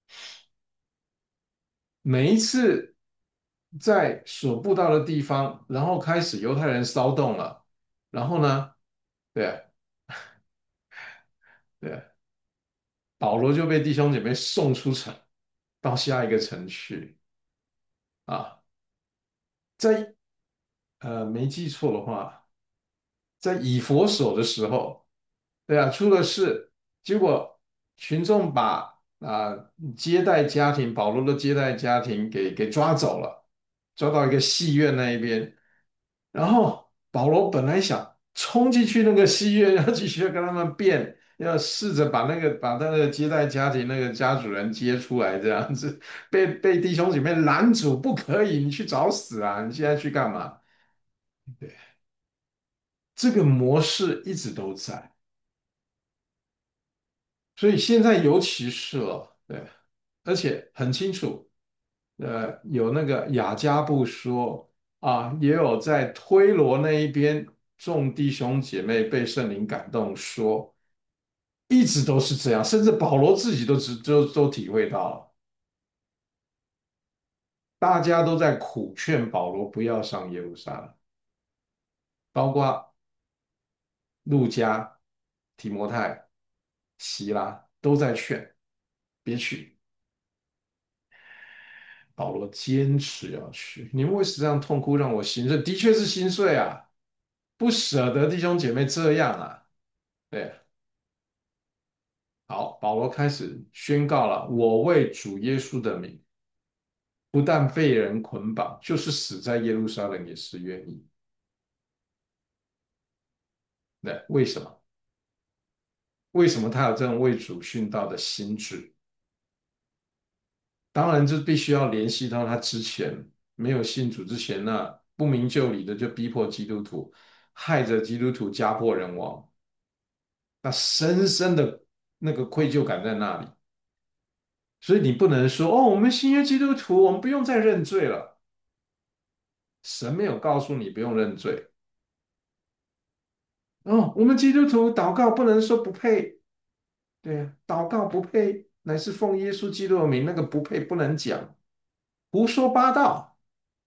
每一次在所布到的地方，然后开始犹太人骚动了，然后呢，对啊对啊，保罗就被弟兄姐妹送出城，到下一个城去啊。在呃没记错的话，在以弗所的时候，对啊，出了事，结果群众把啊、接待家庭保罗的接待家庭给给抓走了，抓到一个戏院那一边。然后保罗本来想冲进去那个戏院，要继续跟他们辩，要试着把那个把那个接待家庭那个家主人接出来，这样子被被弟兄姐妹拦阻，不可以，你去找死啊！你现在去干嘛？对，这个模式一直都在，所以现在尤其是了，对，而且很清楚，呃，有那个雅加布说啊，也有在推罗那一边众弟兄姐妹被圣灵感动说，一直都是这样，甚至保罗自己都知都都体会到了，大家都在苦劝保罗不要上耶路撒冷，包括路加、提摩太、希拉都在劝别去，保罗坚持要去。你们为什么这样痛哭，让我心碎？的确是心碎啊，不舍得弟兄姐妹这样啊。对，好，保罗开始宣告了：我为主耶稣的名，不但被人捆绑，就是死在耶路撒冷也是愿意。对，为什么？为什么他有这种为主殉道的心智？当然，这必须要联系到他之前没有信主之前那不明就里的，就逼迫基督徒，害着基督徒家破人亡。 那深深的那个愧疚感在那里。所以你不能说哦，我们新约基督徒，我们不用再认罪了。神没有告诉你不用认罪。哦，我们基督徒祷告不能说不配，对呀，祷告不配，乃是奉耶稣基督的名，那个不配不能讲，胡说八道，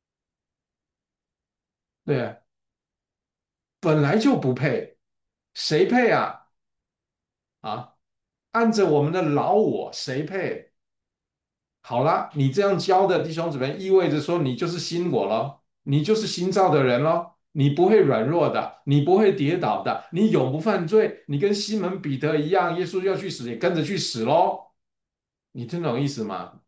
对呀，本来就不配，谁配啊？啊，按着我们的老我，谁配？好啦，你这样教的弟兄姊妹，意味着说你就是新我咯，你就是新造的人咯，你不会软弱的，你不会跌倒的，你永不犯罪，你跟西门彼得一样，耶稣要去死也跟着去死咯。你听懂意思吗？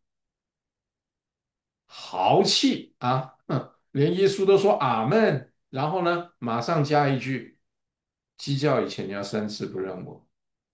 豪气啊，哼，连耶稣都说阿门，然后呢，马上加一句：鸡叫以前你要三次不认我。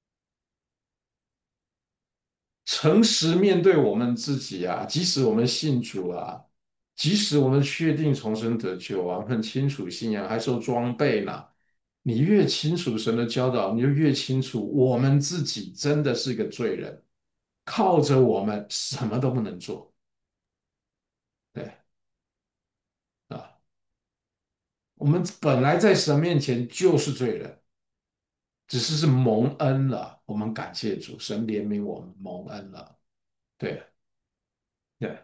诚实面对我们自己啊，即使我们信主啊，即使我们确定重生得救啊，很清楚信仰，还受装备呢。你越清楚神的教导，你就越清楚我们自己真的是个罪人，靠着我们什么都不能做。对啊，我们本来在神面前就是罪人，只是是蒙恩了，我们感谢主，神怜悯我们，蒙恩了。对对。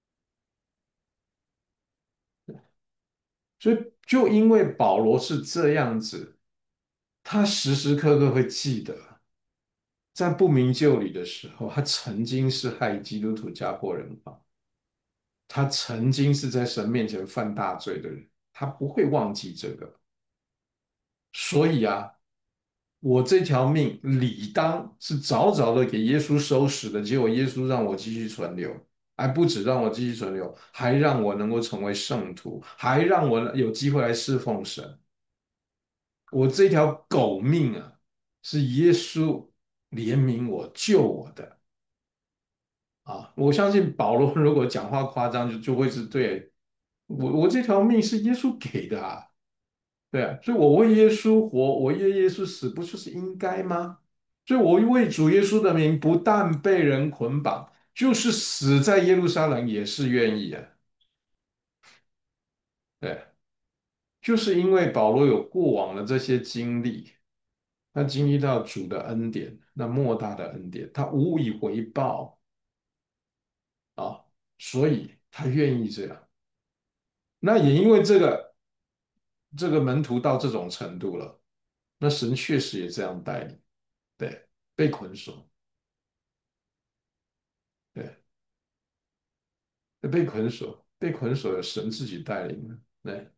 所以就因为保罗是这样子，他时时刻刻会记得，在不明就里的时候，他曾经是害基督徒家破人亡，他曾经是在神面前犯大罪的人，他不会忘记这个。所以啊，我这条命理当是早早的给耶稣收拾的，结果耶稣让我继续存留，还不止让我继续存留，还让我能够成为圣徒，还让我有机会来侍奉神。我这条狗命啊，是耶稣怜悯我、救我的啊！我相信保罗如果讲话夸张，就就会是对我我这条命是耶稣给的啊，对啊，所以我为耶稣活，我为耶稣死，不就是应该吗？所以我为主耶稣的名，不但被人捆绑，就是死在耶路撒冷也是愿意啊。对，就是因为保罗有过往的这些经历，他经历到主的恩典，那莫大的恩典，他无以回报啊，所以他愿意这样。那也因为这个，这个门徒到这种程度了，那神确实也这样带领，对，被捆锁，对，被捆锁，被捆锁有神自己带领的，对。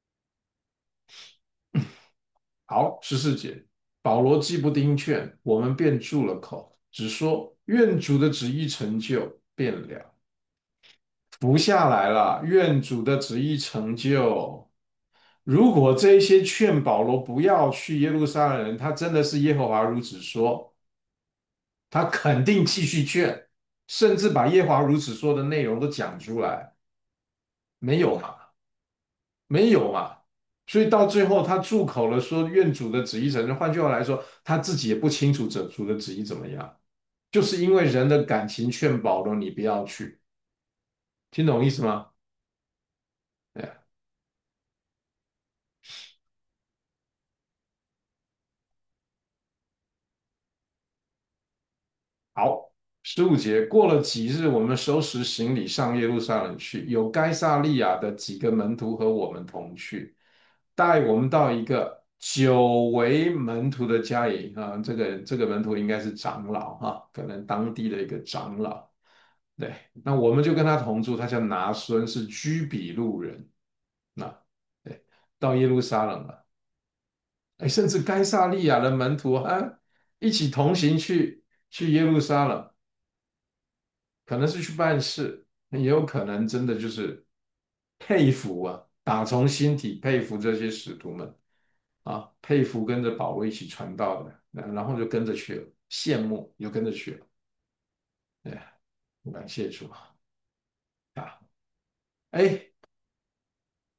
好，十四节，保罗既不听劝，我们便住了口，只说愿主的旨意成就，便了。服下来了，愿主的旨意成就。如果这一些劝保罗不要去耶路撒冷人，他真的是耶和华如此说，他肯定继续劝，甚至把耶和华如此说的内容都讲出来，没有嘛？没有嘛？所以到最后他住口了，说愿主的旨意成就。换句话来说，他自己也不清楚这主的旨意怎么样，就是因为人的感情劝保罗你不要去，听懂意思吗？对啊。好，十五节过了几日，我们收拾行李上耶路撒冷去，有该撒利亚的几个门徒和我们同去，带我们到一个久为门徒的家里啊，这个这个门徒应该是长老哈、可能当地的一个长老。对，那我们就跟他同住，他叫拿孙，是居比路人。那对，到耶路撒冷了，哎，甚至该撒利亚的门徒啊，一起同行去去耶路撒冷。可能是去办事，也有可能真的就是佩服啊，打从心底佩服这些使徒们啊，佩服跟着保罗一起传道的，然后就跟着去了，羡慕就跟着去了，对，感谢主啊！哎，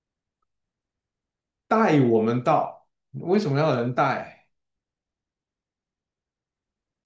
带我们到，为什么要人带？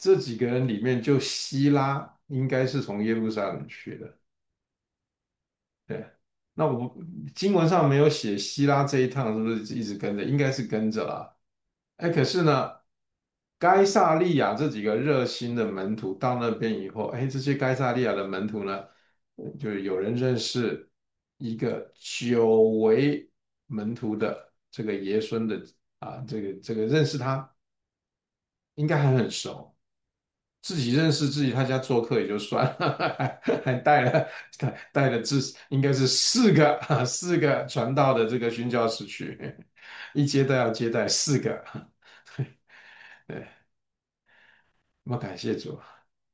这几个人里面，就希拉应该是从耶路撒冷去的。对，那我经文上没有写希拉这一趟是不是一直跟着？应该是跟着啦。哎，可是呢，该萨利亚这几个热心的门徒到那边以后，哎，这些该萨利亚的门徒呢，呃就是有人认识一个久为门徒的这个爷孙的啊，这个这个认识他，应该还很熟。自己认识自己，他家做客也就算了，还还带了带带了至应该是四个啊四个传道的这个宣教士去，一接待要接待四个，对，那么感谢主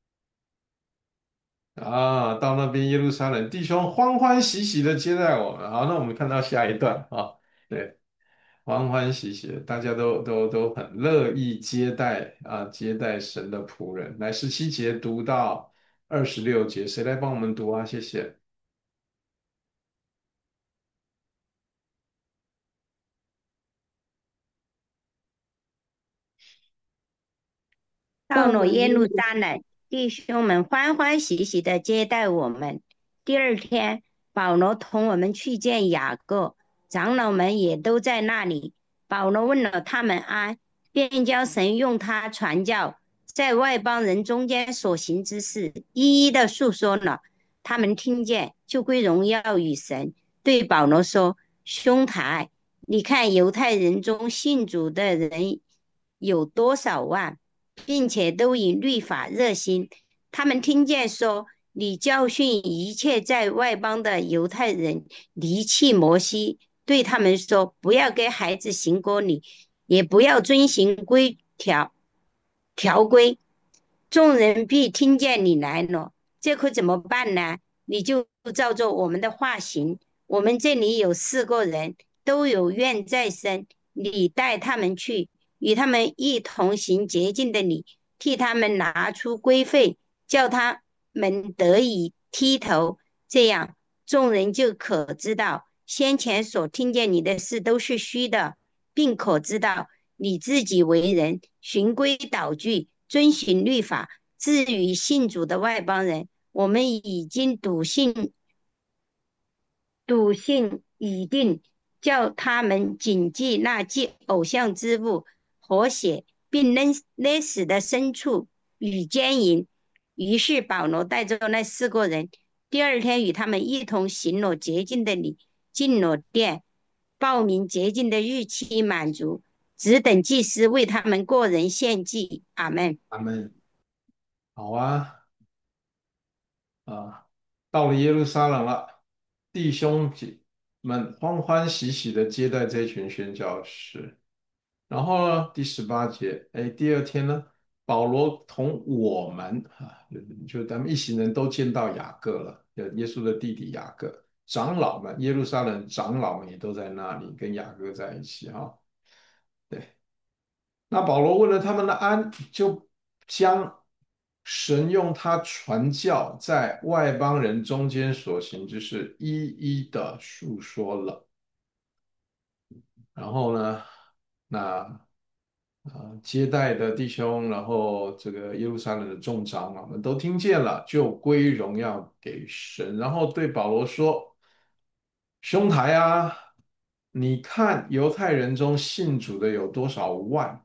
啊！到那边耶路撒冷，弟兄欢欢喜喜的接待我们。好，那我们看到下一段啊，对，欢欢喜喜的，大家都都都很乐意接待啊，接待神的仆人。来，十七节读到二十六节，谁来帮我们读啊？谢谢。 到了耶路撒冷，弟兄们欢欢喜喜的接待我们。第二天，保罗同我们去见雅各，长老们也都在那里。保罗问了他们安，便将神用他传教在外邦人中间所行之事，一一的述说了。他们听见，就归荣耀与神，对保罗说：兄台，你看犹太人中信主的人有多少万，并且都以律法热心。他们听见说，你教训一切在外邦的犹太人离弃摩西，对他们说，不要给孩子行割礼，也不要遵行规条条规。众人必听见你来了，这可怎么办呢？你就照着我们的话行。我们这里有四个人，都有愿在身，你带他们去，与他们一同行洁净的礼，替他们拿出规费，叫他们得以剃头。这样，众人就可知道先前所听见你的事都是虚的，并可知道你自己为人循规蹈矩，遵循律法。至于信主的外邦人，我们已经笃信笃信已定，叫他们谨记那祭偶像之物和血，并勒勒死的牲畜与奸淫。于是保罗带着那四个人，第二天与他们一同行了洁净的礼，进了殿，报名洁净的日期满足，只等祭司为他们个人献祭。阿门。 阿门。好啊，啊，到了耶路撒冷了，弟兄姐们欢欢喜喜的接待这群宣教士。然后呢，第十八节，哎，第二天呢，保罗同我们啊，就咱们一行人都见到雅各了，耶稣的弟弟雅各，长老们，耶路撒冷长老们也都在那里，跟雅各在一起哈。对。那保罗问了他们的安，就将神用他传教在外邦人中间所行之事一一的述说了。然后呢，那呃接待的弟兄，然后这个耶路撒冷的众长老们都听见了，就归荣耀给神，然后对保罗说：兄台啊，你看犹太人中信主的有多少万？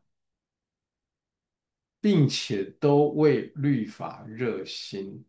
并且都为律法热心。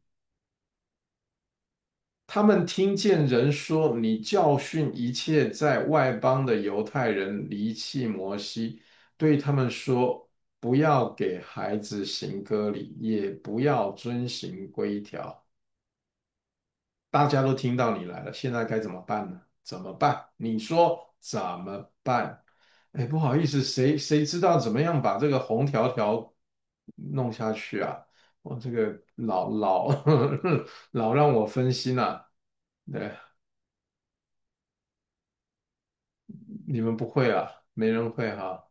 他们听见人说，你教训一切在外邦的犹太人离弃摩西，对他们说，不要给孩子行割礼，也不要遵行规条。大家都听到你来了，现在该怎么办呢？怎么办？你说怎么办？哎，不好意思，谁谁知道怎么样把这个红条条弄下去啊？我这个老老老让我分心了。对，你们不会啊，没人会哈。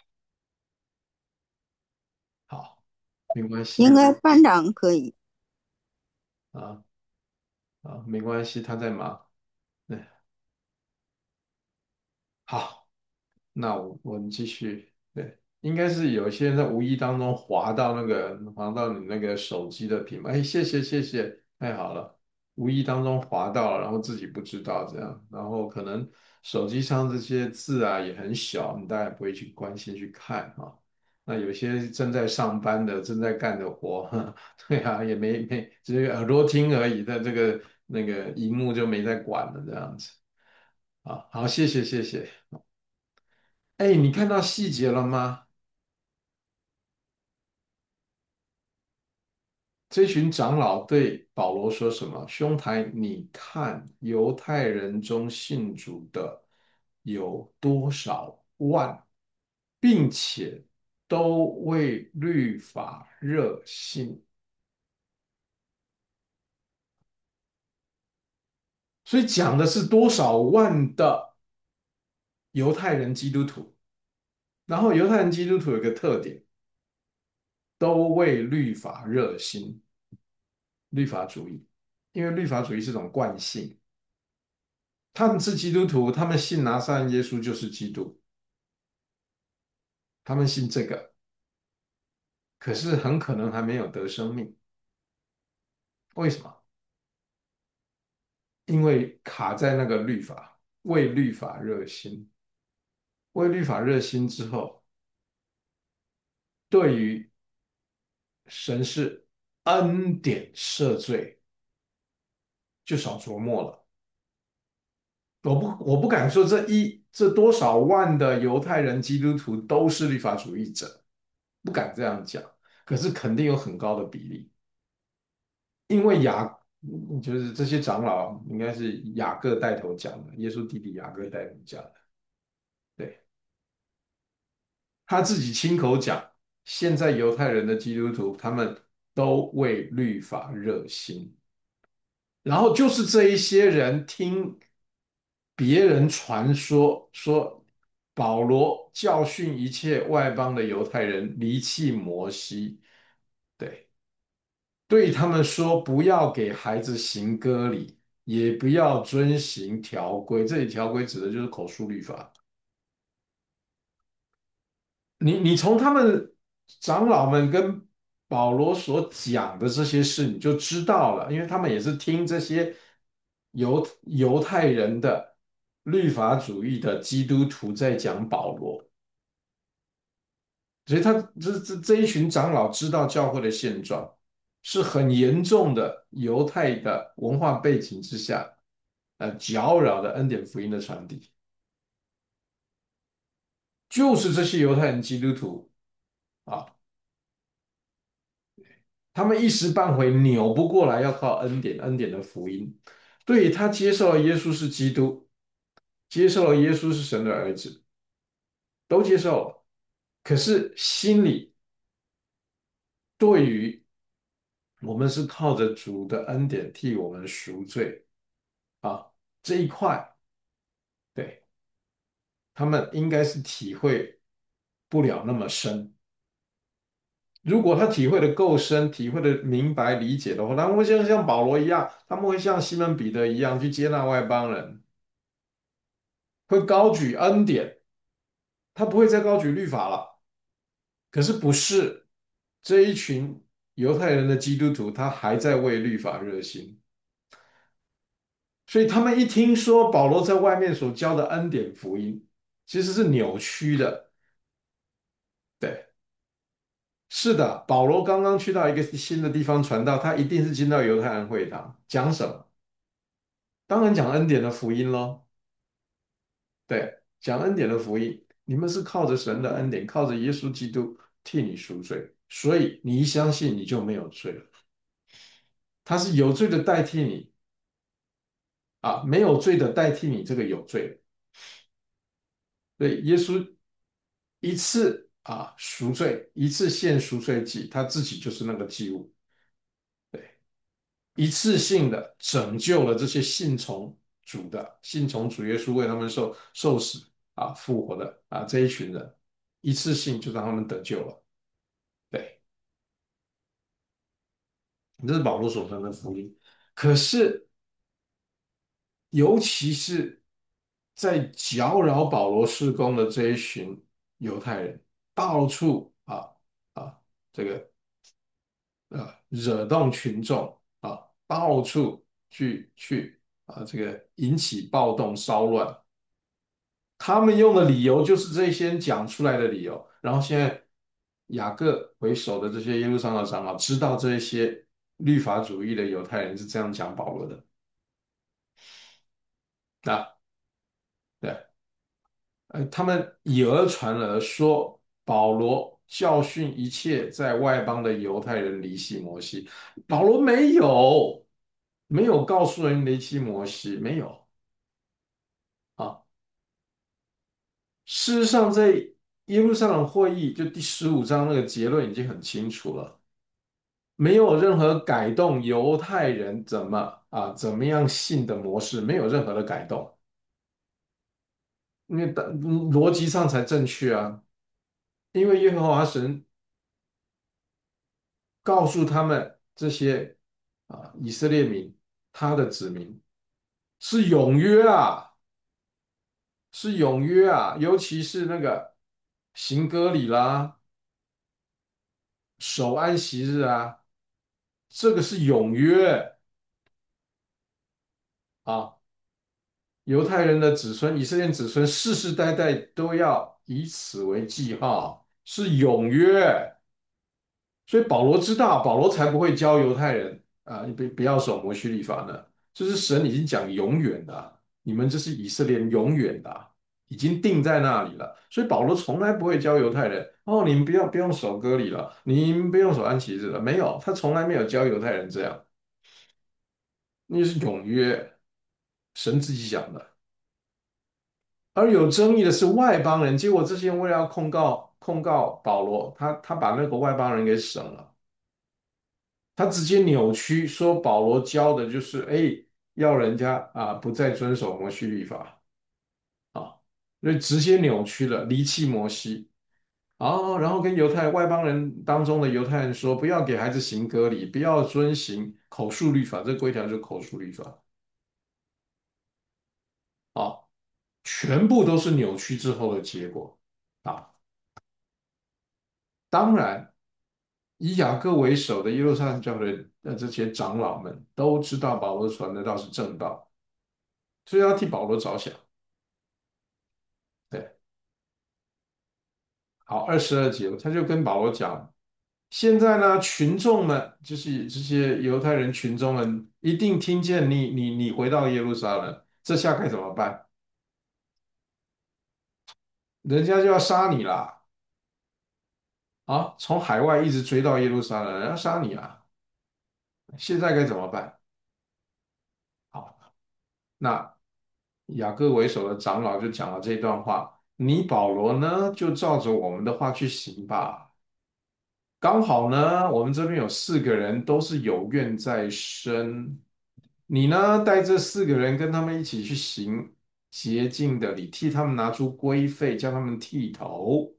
好，没关系应该班长可以。 啊啊，没关系，他在忙。对，好，那我我们继续。对。 应该是有一些人在无意当中滑到那个滑到你那个手机的屏幕，哎，谢谢谢谢，太好了，无意当中滑到了，然后自己不知道这样，然后可能手机上这些字啊也很小，你大概不会去关心去看啊。那有些正在上班的、正在干的活，对啊，也没没，只是耳朵听而已，但这个那个荧幕就没在管了这样子啊。好，谢谢谢谢。哎，你看到细节了吗？这群长老对保罗说什么？兄台，你看犹太人中信主的有多少万，并且都为律法热心。所以讲的是多少万的犹太人基督徒。然后犹太人基督徒有个特点，都为律法热心，律法主义，因为律法主义是种惯性。他们是基督徒，他们信拿撒勒耶稣就是基督，他们信这个，可是很可能还没有得生命。为什么？因为卡在那个律法，为律法热心，为律法热心之后，对于神是恩典赦罪，就少琢磨了。我不，我不敢说这一这多少万的犹太人基督徒都是律法主义者，不敢这样讲。可是肯定有很高的比例。因为雅嗯就是这些长老应该是雅各带头讲的，耶稣弟弟雅各带头讲的，对，他自己亲口讲，现在犹太人的基督徒他们都为律法热心，然后就是这一些人听别人传说说保罗教训一切外邦的犹太人离弃摩西，对。对他们说，不要给孩子行割礼，也不要遵行条规。这里条规指的就是口述律法。你你从他们长老们跟保罗所讲的这些事，你就知道了，因为他们也是听这些犹犹太人的律法主义的基督徒在讲保罗，所以他这这这一群长老知道教会的现状是很严重的犹太的文化背景之下。呃搅扰的恩典福音的传递，就是这些犹太人基督徒啊，他们一时半会扭不过来，要靠恩典，恩典的福音。对，他接受了耶稣是基督，接受了耶稣是神的儿子，都接受了，可是心里对于我们是靠着主的恩典替我们赎罪啊这一块，对，他们应该是体会不了那么深。如果他体会的够深，体会的明白理解的话，他们会像像保罗一样，他们会像西门彼得一样去接纳外邦人，会高举恩典，他不会再高举律法了。可是不是这一群犹太人的基督徒，他还在为律法热心，所以他们一听说保罗在外面所教的恩典福音，其实是扭曲的。对，是的，保罗刚刚去到一个新的地方传道，他一定是进到犹太人会堂，讲什么？当然讲恩典的福音咯，对，讲恩典的福音，你们是靠着神的恩典，靠着耶稣基督替你赎罪，所以你一相信你就没有罪了。他是有罪的代替你啊，没有罪的代替你这个有罪。对，耶稣一次啊赎罪，一次献赎罪祭，他自己就是那个祭物，对，一次性的拯救了这些信从主的、信从主耶稣为他们受受死啊复活的啊这一群人，一次性就让他们得救了。对，这是保罗所说的福音。可是，尤其是在搅扰保罗事工的这一群犹太人， 到处啊啊这个呃惹动群众啊，到处去去啊这个引起暴动骚乱。他们用的理由就是这些人讲出来的理由。然后现在雅各为首的这些耶路撒冷长老知道这些律法主义的犹太人是这样讲保罗的啊，对，呃，他们以讹传讹说保罗教训一切在外邦的犹太人离弃摩西。保罗没有没有告诉人离弃摩西，没有啊。事实上，在耶路撒冷会议就第十五章那个结论已经很清楚了。没有任何改动犹太人怎么啊怎么样信的模式，没有任何的改动，因为的嗯逻辑上才正确啊。因为耶和华神告诉他们这些啊以色列民，他的子民是永约啊，是永约啊，尤其是那个行割礼啦、守安息日啊，这个是永约啊。犹太人的子孙，以色列子孙世世代代都要以此为记号，是永约。所以保罗知道，保罗才不会教犹太人啊，你不不要守摩西律法呢。这是神已经讲永远的啊，你们这是以色列永远的啊，已经定在那里了。所以保罗从来不会教犹太人，哦，你们不要不用守割礼了，你们不用守安息日了，没有，他从来没有教犹太人这样，那是永约，神自己讲的。而有争议的是外邦人，结果这些人为了要控告控告保罗，他他把那个外邦人给省了，他直接扭曲说保罗教的就是哎要人家啊不再遵守摩西律法啊，所以直接扭曲了，离弃摩西。哦，然后跟犹太外邦人当中的犹太人说，不要给孩子行割礼，不要遵行口述律法，这规条就是口述律法啊，全部都是扭曲之后的结果啊。当然，以雅各为首的耶路撒冷教会的这些长老们都知道保罗传的道是正道，所以要替保罗着想。对，好，二十二节他就跟保罗讲，现在呢，群众们就是这些犹太人群众们，一定听见你你你回到耶路撒冷，这下该怎么办？人家就要杀你啦！啊，从海外一直追到耶路撒冷，要杀你啊！现在该怎么办？好，那雅各为首的长老就讲了这段话。你保罗呢，就照着我们的话去行吧。刚好呢，我们这边有四个人都是有愿在身，你呢带这四个人跟他们一起去行洁净的礼，替他们拿出规费，叫他们剃头，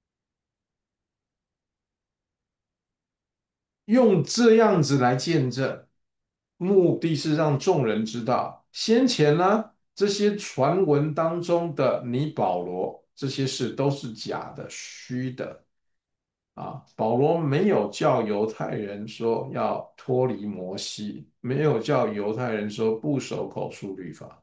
用这样子来见证，目的是让众人知道，先前呢这些传闻当中的你保罗这些事都是假的、虚的。啊，保罗没有叫犹太人说要脱离摩西，没有叫犹太人说不守口述律法。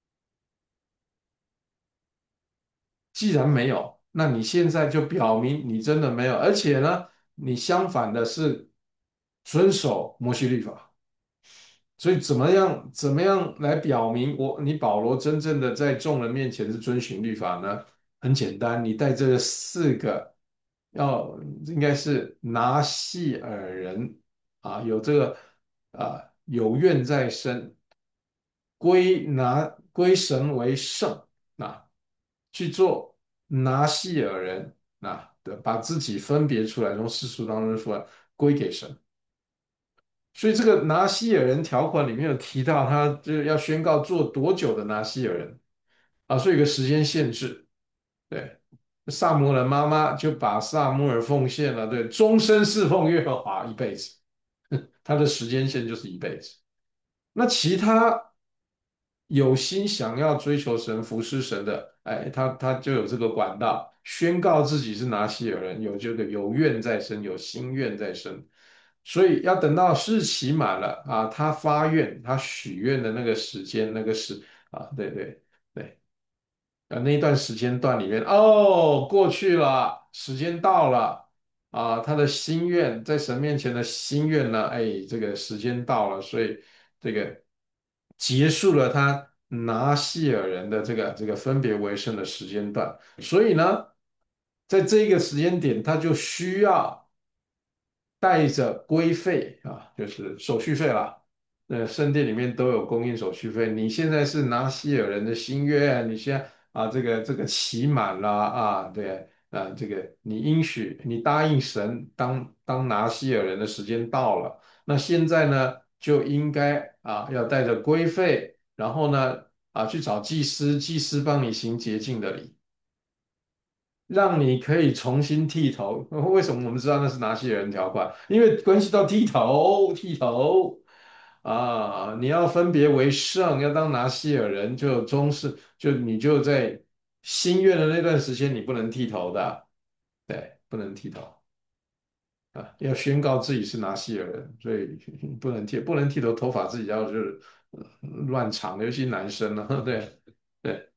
既然没有，那你现在就表明你真的没有，而且呢，你相反的是遵守摩西律法。所以怎么样怎么样来表明我你保罗真正的在众人面前是遵循律法呢？很简单，你带这四个要应该是拿细耳人啊，有这个啊有愿在身，归拿归神为圣啊，去做拿细耳人啊的，把自己分别出来，从世俗当中出来归给神。所以这个拿西尔人条款里面有提到，他就是要宣告做多久的拿西尔人啊，所以有个时间限制。对，萨摩尔妈妈就把萨摩尔奉献了，对，终身侍奉耶和华一辈子，他的时间线就是一辈子。那其他有心想要追求神、服侍神的，哎，他他就有这个管道，宣告自己是拿西尔人，有这个有愿在身，有心愿在身，所以要等到日期满了啊，他发愿、他许愿的那个时间，那个时啊，对对对，啊，那一段时间段里面，哦，过去了，时间到了啊，他的心愿在神面前的心愿呢，哎，这个时间到了，所以这个结束了他拿细尔人的这个这个分别为圣的时间段，所以呢，在这个时间点，他就需要带着规费啊，就是手续费啦。呃，圣殿里面都有供应手续费。你现在是拿西尔人的心愿，你现在啊，这个这个期满了啊，对啊，这个你应许你答应神，当当拿西尔人的时间到了，那现在呢就应该啊要带着规费，然后呢啊去找祭司，祭司帮你行洁净的礼。让你可以重新剃头。为什么我们知道那是拿西人条款？因为关系到剃头，剃头啊，你要分别为圣，要当拿西尔人，就终是就你就在新月的那段时间，你不能剃头的，对，不能剃头啊，要宣告自己是拿西尔人，所以不能剃，不能剃头，头发自己要就是呃乱长，尤其男生呢，对对。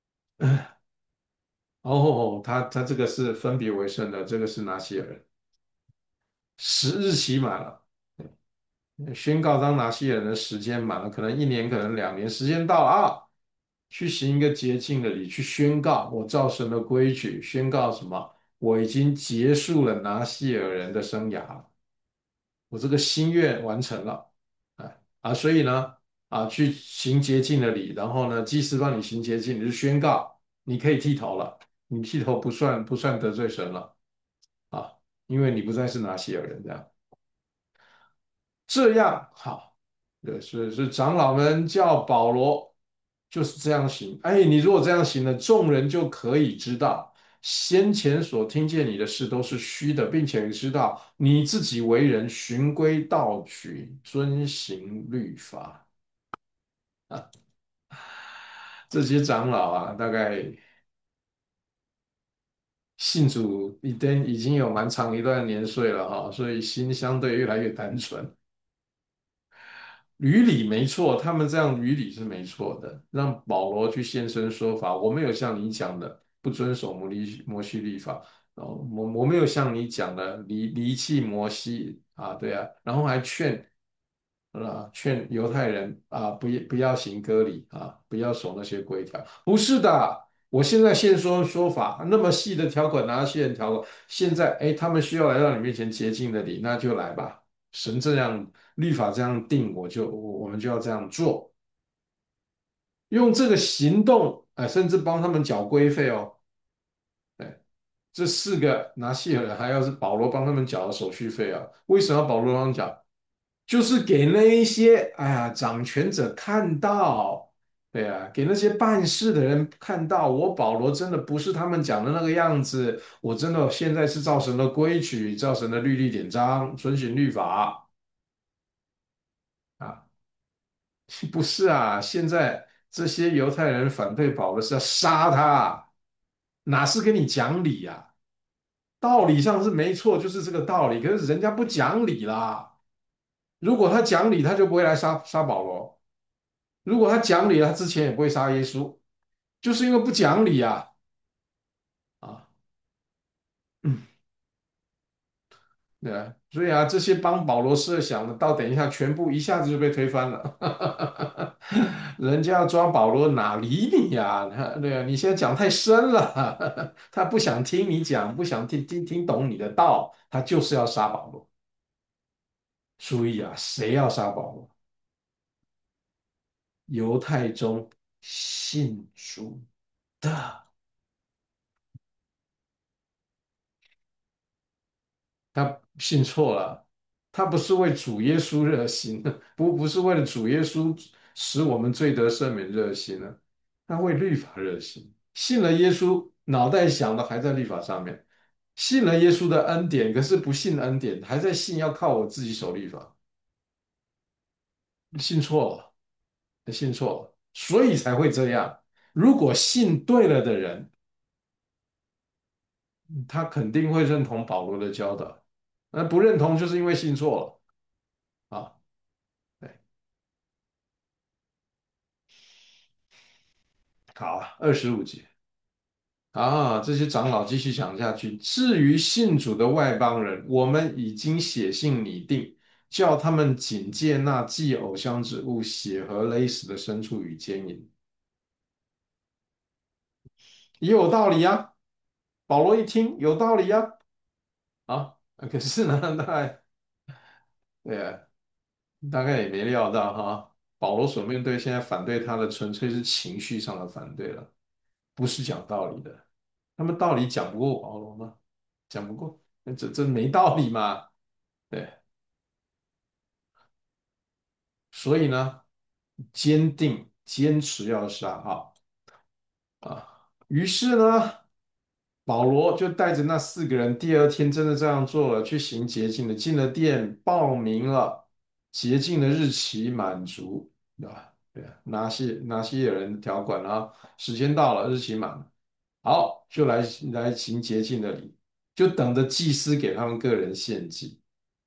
哦，他他这个是分别为圣的，这个是拿西尔人。十日期满了，宣告当拿西人的时间满了，可能一年，可能两年，时间到了啊，去行一个洁净的礼，去宣告我照神的规矩，宣告什么？我已经结束了拿西尔人的生涯了，我这个心愿完成了，哎啊，所以呢，啊，去行洁净的礼，然后呢，祭司帮你行洁净，你就宣告你可以剃头了，你剃头不算不算得罪神了啊，因为你不再是拿西尔人这样。这样好，对，是是长老们叫保罗就是这样行。哎，你如果这样行了，众人就可以知道先前所听见你的事都是虚的，并且知道你自己为人循规蹈矩，遵行律法。这些长老啊，大概信主已经已经有蛮长一段年岁了哈，所以心相对越来越单纯。于理没错，他们这样于理是没错的，让保罗去现身说法。我没有像你讲的不遵守摩利摩西律法，哦，我我没有像你讲的离离弃摩西啊，对啊，然后还劝啊劝犹太人啊不不要行割礼啊，不要守那些规条。不是的，我现在现说说法那么细的条款，哪些人条款？现在哎，他们需要来到你面前洁净的礼，那就来吧。神这样律法这样定，我就我我们就要这样做，用这个行动，哎、甚至帮他们缴规费哦。哎，这四个拿细尔还要是保罗帮他们缴的手续费啊？为什么要保罗帮他们缴？就是给那一些哎呀掌权者看到，对啊，给那些办事的人看到，我保罗真的不是他们讲的那个样子，我真的现在是照神的规矩，照神的律例典章，遵循律法啊。不是啊，现在这些犹太人反对保罗是要杀他，哪是跟你讲理呀、道理上是没错，就是这个道理。可是人家不讲理啦。如果他讲理，他就不会来杀杀保罗；如果他讲理，他之前也不会杀耶稣，就是因为不讲理啊啊！嗯对啊，所以啊，这些帮保罗设想的，到等一下全部一下子就被推翻了。人家要抓保罗，哪理你呀、他对啊，你现在讲太深了，他不想听你讲，不想听听听懂你的道，他就是要杀保罗。注意啊，谁要杀保罗？犹太中信主的。他信错了，他不是为主耶稣热心，不不是为了主耶稣使我们罪得赦免热心呢，他为律法热心。信了耶稣，脑袋想的还在律法上面；信了耶稣的恩典，可是不信恩典，还在信要靠我自己守律法，信错了，信错了。 所以才会这样。如果信对了的人，他肯定会认同保罗的教导，那不认同就是因为信错了啊。对，好啊，二十五节。啊，这些长老继续讲下去。至于信主的外邦人，我们已经写信拟定，叫他们警戒那祭偶像之物、血和勒死的牲畜与奸淫。也有道理呀。保罗一听有道理呀。啊，可是呢，大概对啊，大概也没料到哈，保罗所面对现在反对他的纯粹是情绪上的反对了，不是讲道理的。他们道理讲不过保罗吗？讲不过，那这这没道理嘛。对。所以呢，坚定坚持要杀哈啊。于是呢，保罗就带着那四个人，第二天真的这样做了，去行洁净的，进了殿，报名了洁净的日期满足，对吧？对啊，拿西拿西尔人条款啊，时间到了，日期满了，好，就来来行洁净的礼，就等着祭司给他们个人献祭。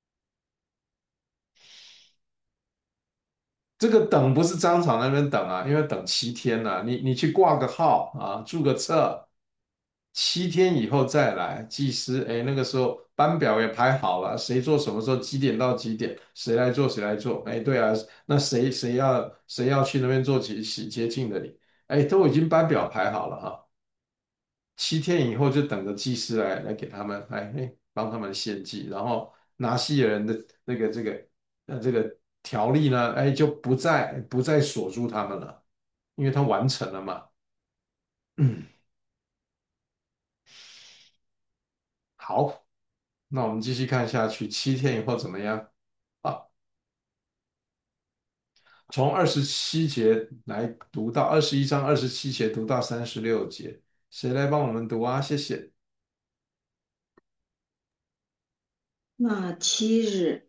这个等不是商场那边等啊，因为等七天呢、啊你你去挂个号啊，注个册，七天以后再来祭司。哎，那个时候班表也排好了，谁做什么时候几点到几点，谁来做谁来做。哎，对啊，那谁谁要谁要去那边做节洗洁净的礼，哎，都已经班表排好了哈。七天以后就等着祭司来来给他们，哎哎，帮他们献祭，然后拿西尔人的那个这个呃这个条例呢，哎就不再不再锁住他们了，因为他完成了嘛。嗯，好，那我们继续看下去，七天以后怎么样？啊，从二十七节来读到二十一章二十七节读到三十六节，谁来帮我们读啊？谢谢。 那七日，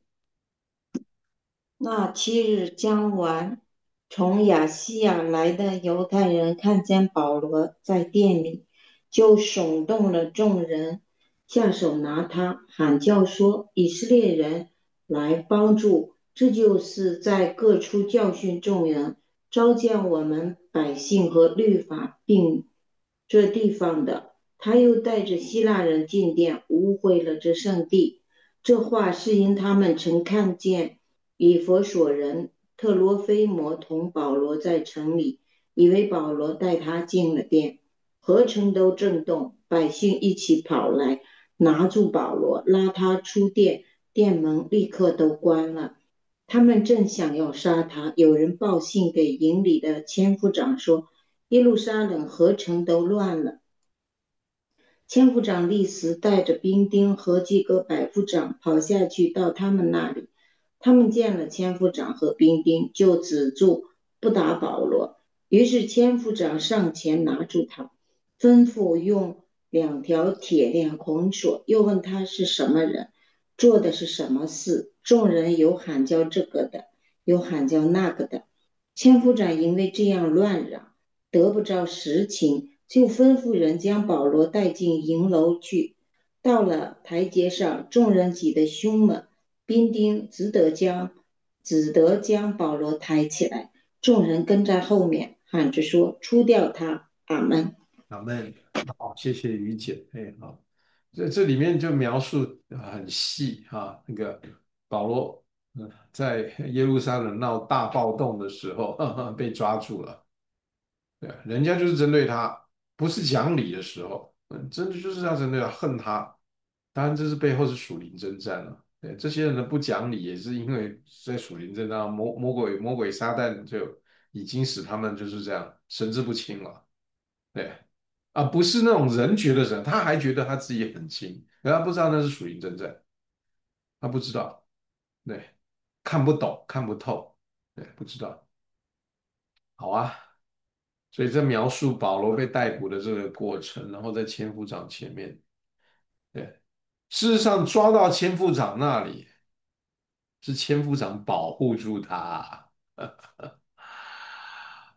那七日将完，从亚细亚来的犹太人看见保罗在店里，就耸动了众人，下手拿他，喊叫说：“以色列人来帮助！”这就是在各处教训众人，召见我们百姓和律法，并这地方的。他又带着希腊人进殿，污秽了这圣地。这话是因他们曾看见以弗所人特罗菲摩同保罗在城里，以为保罗带他进了殿，合城都震动，百姓一起跑来，拿住保罗，拉他出殿，殿门立刻都关了。他们正想要杀他，有人报信给营里的千夫长说，耶路撒冷合城都乱了。千夫长立时带着兵丁和几个百夫长跑下去到他们那里，他们见了千夫长和兵丁，就止住不打保罗。于是千夫长上前拿住他，吩咐用两条铁链捆锁，又问他是什么人，做的是什么事。众人有喊叫这个的，有喊叫那个的。千夫长因为这样乱嚷，得不着实情，就吩咐人将保罗带进营楼去。到了台阶上，众人挤得凶猛，兵丁只得将只得将保罗抬起来，众人跟在后面喊着说：“出掉他！”阿门。 阿门。好，谢谢于姐。哎，好，这这里面就描述呃很细哈、那个保罗，嗯，在耶路撒冷闹大暴动的时候，呵呵被抓住了。对，人家就是针对他，不是讲理的时候，嗯，真的就是要针对他，恨他。当然，这是背后是属灵征战了。对，这些人的不讲理，也是因为在属灵征战，魔魔鬼魔鬼撒旦就已经使他们就是这样神志不清了。对。啊，不是那种人觉得神，他还觉得他自己很轻，可他不知道那是属灵征战，他不知道。对，看不懂，看不透。对，不知道。好啊，所以这描述保罗被逮捕的这个过程，然后在千夫长前面。对，事实上抓到千夫长那里，是千夫长保护住他。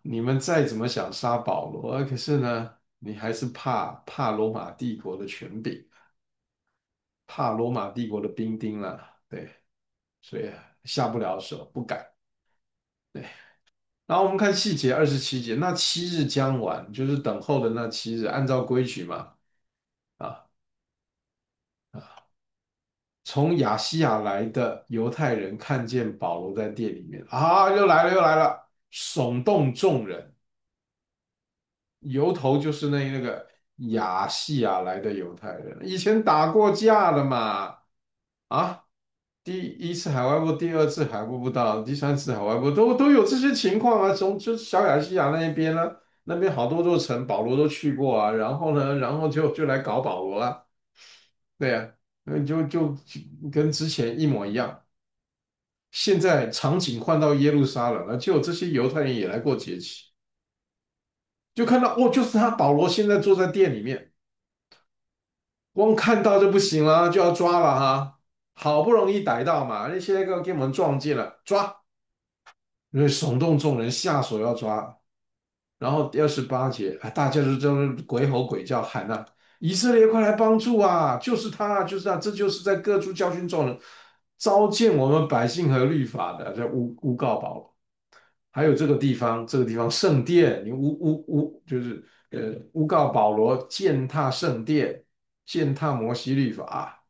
你们再怎么想杀保罗，可是呢，你还是怕怕罗马帝国的权柄，怕罗马帝国的兵丁了，对，所以下不了手，不敢。对，然后我们看细节，二十七节，那七日将完，就是等候的那七日，按照规矩嘛，啊啊，从亚细亚来的犹太人看见保罗在店里面，啊，又来了，又来了，耸动众人。由头就是那那个亚细亚来的犹太人，以前打过架的嘛，啊，第一次海外部，第二次海外不到，第三次海外部都都有这些情况啊。从就是小亚细亚那一边呢，那边好多座城，保罗都去过啊。然后呢，然后就就来搞保罗了，对呀、啊，就就跟之前一模一样。现在场景换到耶路撒冷了，就有这些犹太人也来过节期，就看到哦，就是他保罗现在坐在店里面。光看到就不行了，就要抓了哈。好不容易逮到嘛，那些个给我们撞见了，抓，因为耸动众人下手要抓。然后第二十八节，啊，大家就这鬼吼鬼叫喊呐、以色列快来帮助啊！就是他，就是他，这就是在各处教训众人，糟践我们百姓和律法的，在诬诬告保罗。还有这个地方，这个地方圣殿，你诬诬诬，就是呃诬告保罗践踏圣殿，践踏摩西律法。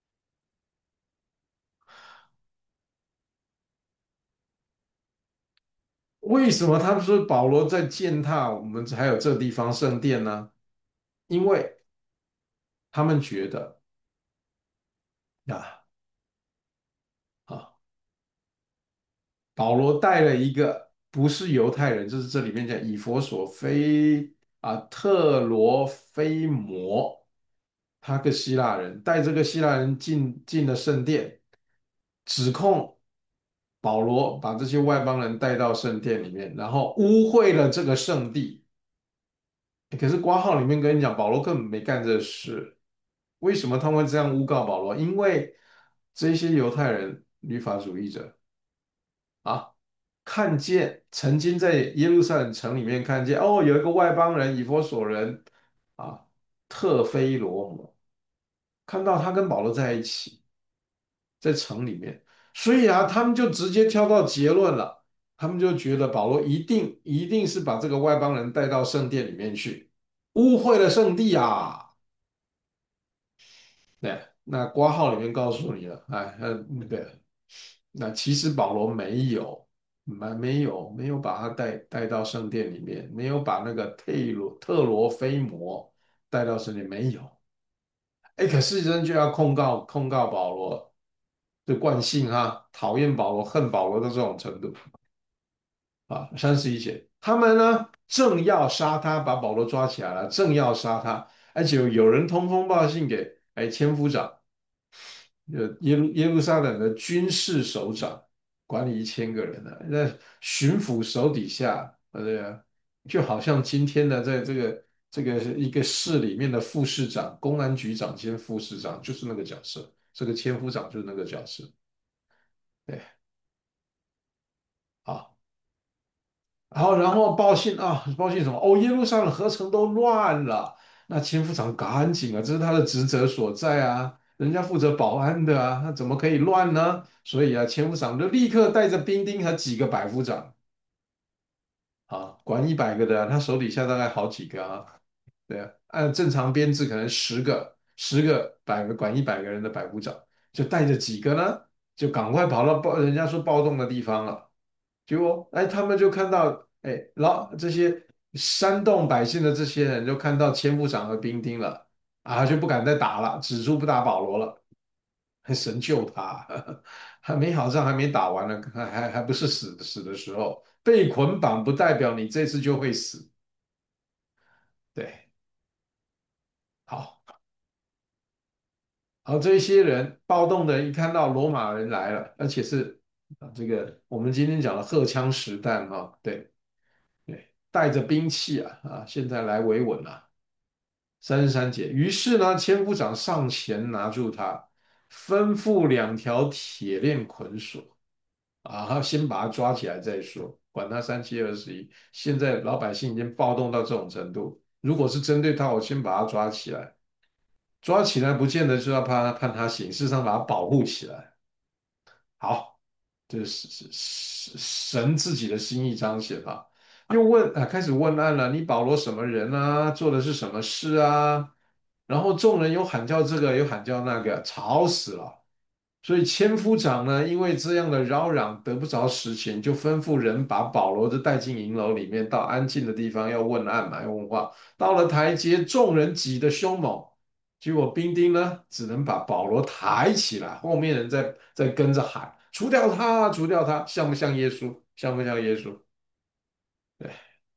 为什么他们说保罗在践踏我们还有这个地方圣殿呢？因为他们觉得啊啊，保罗带了一个不是犹太人，就是这里面讲以佛所非啊特罗菲摩，他个希腊人，带这个希腊人进进了圣殿，指控保罗把这些外邦人带到圣殿里面，然后污秽了这个圣地。可是挂号里面跟你讲，保罗根本没干这事。为什么他们会这样诬告保罗？因为这些犹太人律法主义者啊，看见曾经在耶路撒冷城里面看见，哦，有一个外邦人以弗所人啊，特菲罗摩，看到他跟保罗在一起，在城里面，所以啊，他们就直接跳到结论了，他们就觉得保罗一定一定是把这个外邦人带到圣殿里面去，污秽了圣地啊。对，那挂号里面告诉你了，哎，呃，对，那其实保罗没有，没没有没有把他带带到圣殿里面，没有把那个特罗特罗菲摩带到圣殿，没有。哎，可是人就要控告控告保罗，这惯性哈，讨厌保罗、恨保罗的这种程度啊。三十一节，他们呢正要杀他，把保罗抓起来了，正要杀他，而且有人通风报信给哎千夫长。呃，耶路耶路撒冷的军事首长管理一千个人呢，那巡抚手底下，呃，对啊，就好像今天的在这个这个一个市里面的副市长、公安局长兼副市长，就是那个角色，这个千夫长就是那个角色，对，好，然后然后报信啊，报信什么？哦，耶路撒冷合成都乱了，那千夫长赶紧啊，这是他的职责所在啊，人家负责保安的啊，那怎么可以乱呢？所以啊，千夫长就立刻带着兵丁和几个百夫长啊，管一百个的啊他手底下大概好几个啊，对啊，按正常编制可能十个，十个百个管一百个人的百夫长，就带着几个呢，就赶快跑到暴人家说暴动的地方了。结果，哎，他们就看到，哎，老这些煽动百姓的这些人，就看到千夫长和兵丁了，啊，就不敢再打了，只出不打保罗了。神救他，还没好仗还没打完呢，还还还不是死死的时候，被捆绑不代表你这次就会死。对，好，好，这些人暴动的人一看到罗马人来了，而且是啊，这个我们今天讲的荷枪实弹哈，对对，带着兵器啊啊，现在来维稳了。三十三节，于是呢，千夫长上前拿住他，吩咐两条铁链捆锁啊，先把他抓起来再说。 管他三七二十一。现在老百姓已经暴动到这种程度，如果是针对他，我先把他抓起来，抓起来不见得就要判判他刑，事实上把他保护起来。好，这是是是神自己的心意彰显吧。又问啊，开始问案了，你保罗什么人啊？做的是什么事啊？然后众人有喊叫这个，有喊叫那个，吵死了。所以千夫长呢，因为这样的扰攘得不着实情，就吩咐人把保罗就带进营楼里面，到安静的地方要问案嘛，要问话。到了台阶，众人挤得凶猛，结果兵丁呢，只能把保罗抬起来，后面人在在跟着喊：除掉他，除掉他，像不像耶稣？像不像耶稣？对，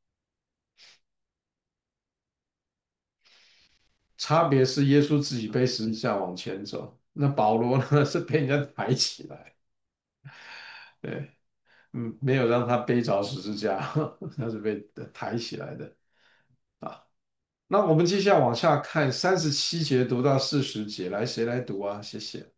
差别是耶稣自己背十字架往前走，那保罗呢是被人家抬起来。对。嗯，没有让他背着十字架，他是被抬起来的啊。那我们接下来往下看，三十七节读到四十节，来，谁来读啊？谢谢。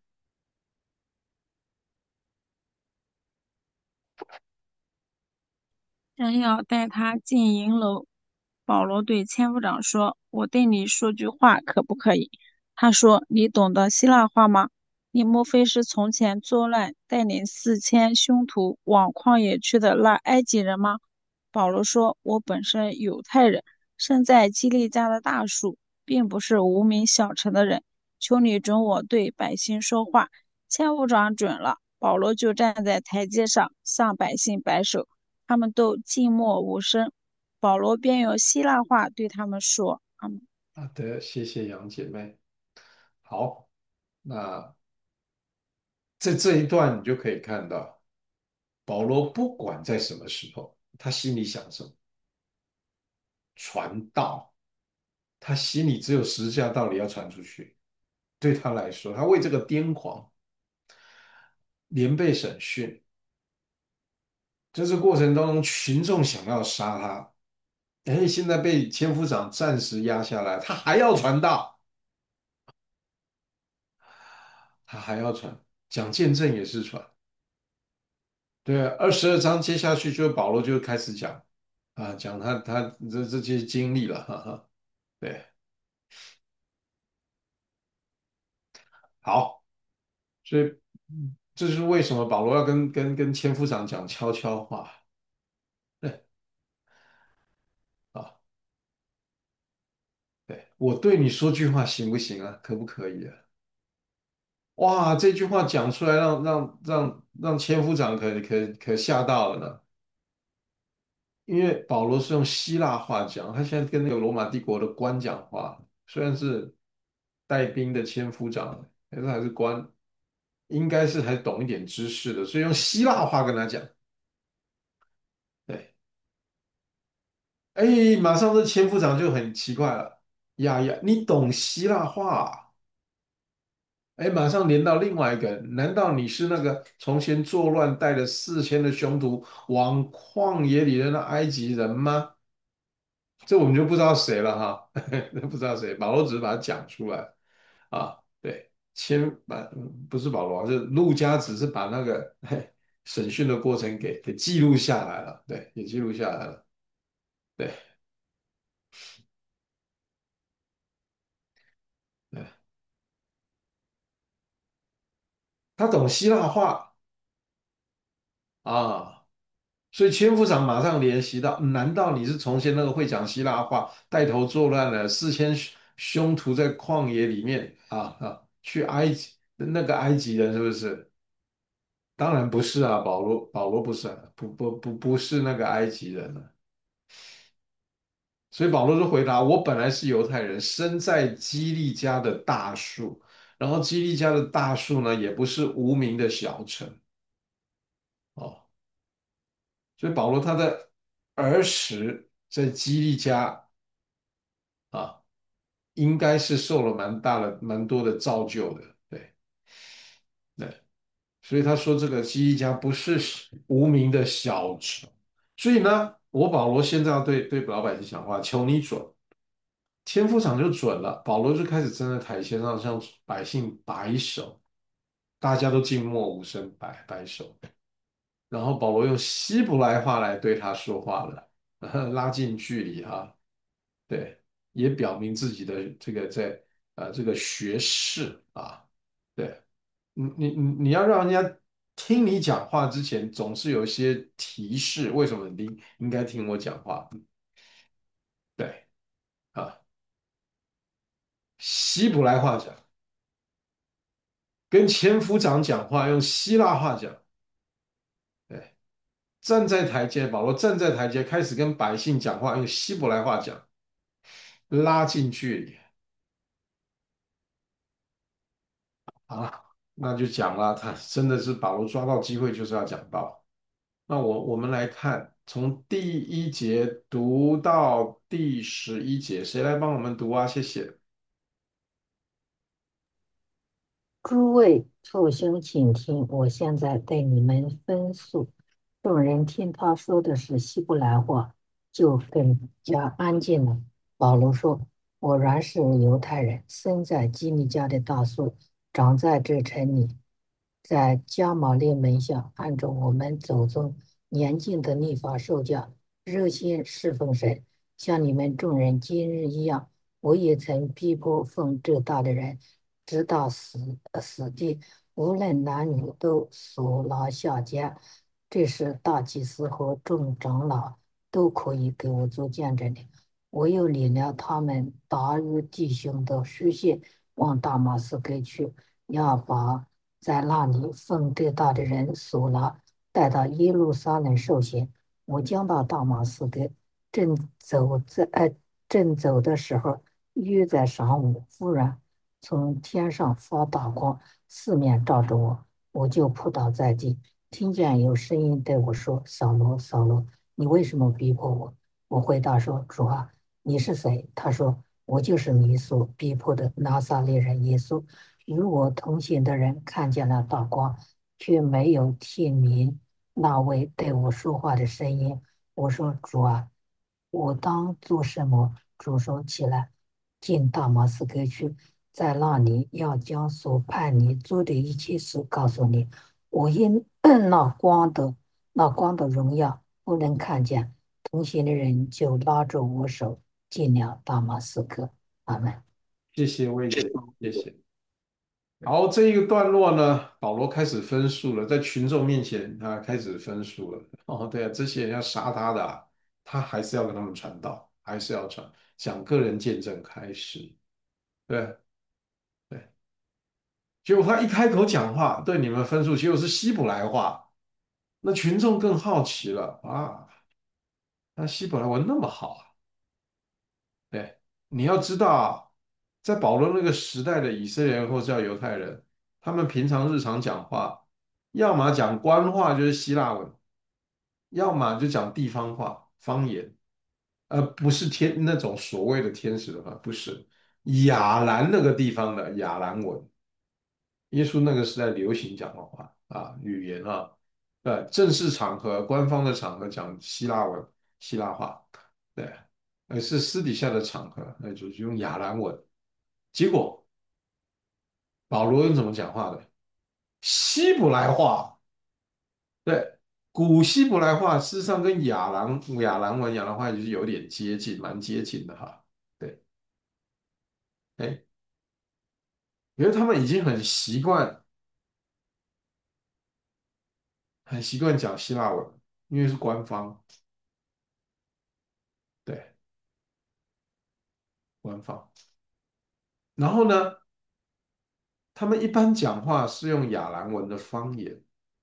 正要带他进营楼，保罗对千夫长说：“我对你说句话，可不可以？”他说：“你懂得希腊话吗？你莫非是从前作乱，带领四千凶徒往旷野去的那埃及人吗？”保罗说：“我本身犹太人，生在基利家的大树，并不是无名小城的人。求你准我对百姓说话。”千夫长准了，保罗就站在台阶上向百姓摆手。他们都静默无声。保罗便用希腊话对他们说：“嗯， 好的，谢谢杨姐妹。好，那在这一段你就可以看到，保罗不管在什么时候，他心里想什么，传道，他心里只有十字架道理要传出去。对他来说，他为这个癫狂连被审讯，在这过程当中，群众想要杀他，哎，现在被千夫长暂时压下来，他还要传道，他还要传，讲见证也是传。对啊，二十二章接下去就保罗就开始讲啊，讲他他这这些经历了，哈哈。对，好，所以嗯这是为什么保罗要跟跟跟千夫长讲悄悄话。对啊，对，我对你说句话行不行啊？可不可以啊？哇，这句话讲出来让，让让让千夫长可可可吓到了呢。因为保罗是用希腊话讲，他现在跟那个罗马帝国的官讲话，虽然是带兵的千夫长，但是还是官，应该是还懂一点知识的，所以用希腊话跟他讲。对，哎，马上这千夫长就很奇怪了，呀呀，你懂希腊话啊？哎，马上连到另外一个，难道你是那个从前作乱带着四千的凶徒往旷野里的那埃及人吗？这我们就不知道谁了哈，不知道谁。保罗只是把它讲出来啊，对，千把嗯不是保罗，是路加，只是把那个嘿审讯的过程给给记录下来了，对，也记录下来了，对对，他懂希腊话啊。所以千夫长马上联系到，难道你是从前那个会讲希腊话、带头作乱的四千凶徒在旷野里面啊啊，去埃及那个埃及人是不是？当然不是啊，保罗保罗不是啊，不不不不是那个埃及人啊。所以保罗就回答：我本来是犹太人，生在基利家的大树，然后基利家的大树呢，也不是无名的小城哦。所以保罗他的儿时在基利家啊。应该是受了蛮大的、蛮多的造就的，对对，所以他说这个基利家不是无名的小城，所以呢，我保罗现在要对对老百姓讲话，求你准，千夫长就准了，保罗就开始站在台阶上向百姓摆手，大家都静默无声，摆摆手， 然后保罗用希伯来话来对他说话了，拉近距离哈，对，也表明自己的这个在呃这个学识啊，对，你你你你要让人家听你讲话之前，总是有一些提示，为什么你应应该听我讲话？对啊，希伯来话讲，跟前夫长讲话用希腊话讲，对，站在台阶，保罗站在台阶开始跟百姓讲话，用希伯来话讲，拉近距离啊，那就讲了，他真的是保罗抓到机会就是要讲到。那我我们来看，从第一节读到第十一节，谁来帮我们读啊？谢谢。 诸位父兄，请听，我现在对你们分诉。众人听他说的是希伯来话，就更加安静了。保罗说：“我原是犹太人，生在基米家的大树，长在这城里，在加马列门下，按照我们祖宗年进的律法受教，热心侍奉神，像你们众人今日一样。我也曾逼迫奉这大的人。”直到死呃死地，无论男女都属拿下监。这是大祭司和众长老都可以给我做见证的。我又领了他们达日弟兄的书信往大马士革去，要把在那里奉这大的人所拿带到耶路撒冷受刑。我将到大马士革，正走在呃正走的时候，约在晌午，忽然从天上发大光，四面照着我，我就扑倒在地，听见有声音对我说：“扫罗，扫罗，你为什么逼迫我？”我回答说：“主啊，你是谁？”他说：“我就是你所逼迫的拿撒勒人耶稣。”与我同行的人看见了大光，却没有听明那位对我说话的声音。我说：“主啊，我当做什么？”主说：“起来，进大马士革去，在那里要将所派你做的一切事告诉你。”我因那光的那光的荣耀不能看见，同行的人就拉着我手进了大马士革。阿门。 谢谢魏姐，谢谢。好，这一个段落呢，保罗开始分述了，在群众面前啊，开始分述了。哦，对啊，这些人要杀他的啊，他还是要跟他们传道，还是要传，讲个人见证开始。对对，结果他一开口讲话，对你们分述，结果是希伯来话，那群众更好奇了啊，那希伯来文那么好啊？对，你要知道啊，在保罗那个时代的以色列人或叫犹太人，他们平常日常讲话，要么讲官话就是希腊文，要么就讲地方话方言，而不是天那种所谓的天使的话，不是亚兰那个地方的亚兰文。耶稣那个时代流行讲的话啊，语言啊，呃，正式场合、官方的场合讲希腊文、希腊话，对，而是私底下的场合，那就是用亚兰文。结果保罗用怎么讲话的？希伯来话，对，古希伯来话事实上跟亚兰亚兰文、亚兰话就是有点接近，蛮接近的哈。对，哎，因为他们已经很习惯，很习惯讲希腊文，因为是官方，对，官方。然后呢，他们一般讲话是用亚兰文的方言，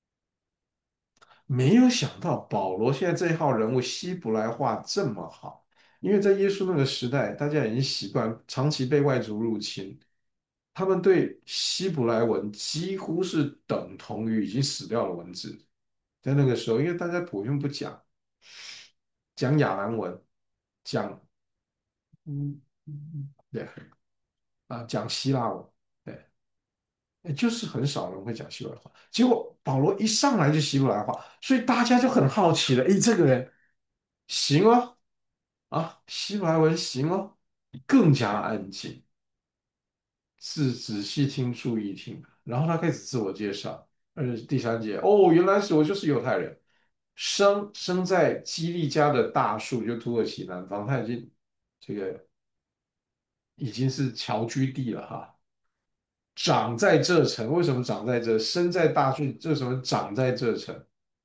没有想到保罗现在这一号人物希伯来话这么好，因为在耶稣那个时代，大家已经习惯长期被外族入侵，他们对希伯来文几乎是等同于已经死掉的文字。在那个时候，因为大家普遍不讲，讲亚兰文，讲嗯嗯对啊，讲希腊文，对。也就是很少人会讲希伯来话。结果保罗一上来就希伯来话，所以大家就很好奇了。诶，这个人行哦，啊，希伯来文行哦，更加安静，仔仔细听，注意听。然后他开始自我介绍， 二第三节，哦，原来是我就是犹太人，生生在基利家的大树，就土耳其南方，他已经这个已经是侨居地了哈。长在这城，为什么长在这？生在大树，为什么长在这城？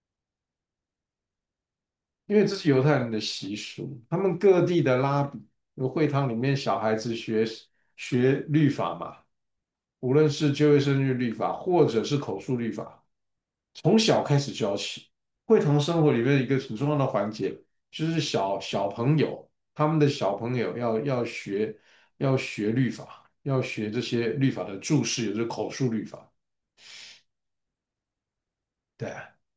因为这是犹太人的习俗，他们各地的拉比，有会堂里面小孩子学学律法嘛，无论是旧约圣经律法，或者是口述律法，从小开始教起。会堂生活里面一个很重要的环节，就是小小朋友，他们的小朋友要要学要学律法，要学这些律法的注释，也就是口述律法。对，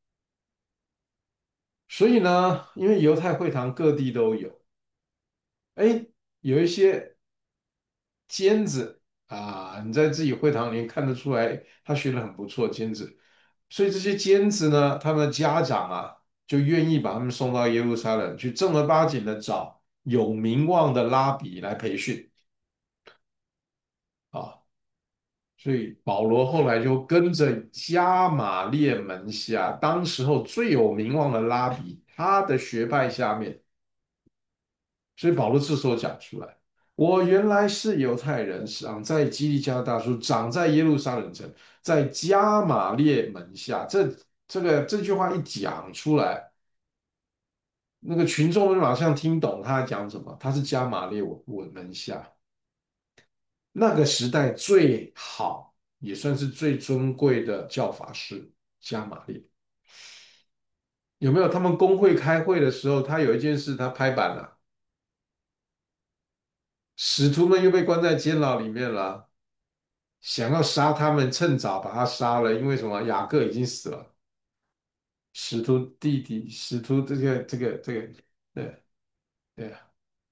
所以呢，因为犹太会堂各地都有，哎，有一些尖子啊，你在自己会堂里面看得出来，他学得很不错，尖子。所以这些尖子呢，他们的家长啊，就愿意把他们送到耶路撒冷去，正儿八经的找有名望的拉比来培训啊。所以保罗后来就跟着加马列门下，当时候最有名望的拉比，他的学派下面。所以保罗这时候讲出来，我原来是犹太人，长在基利家大叔，长在耶路撒冷城，在加马列门下。这这个这句话一讲出来，那个群众就马上听懂他在讲什么。他是加马列我我门下那个时代最好，也算是最尊贵的教法师加马列。有没有？他们公会开会的时候，他有一件事他拍板了，使徒们又被关在监牢里面了。想要杀他们，趁早把他杀了，因为什么？雅各已经死了，使徒弟弟，使徒这个这个这个，对对啊，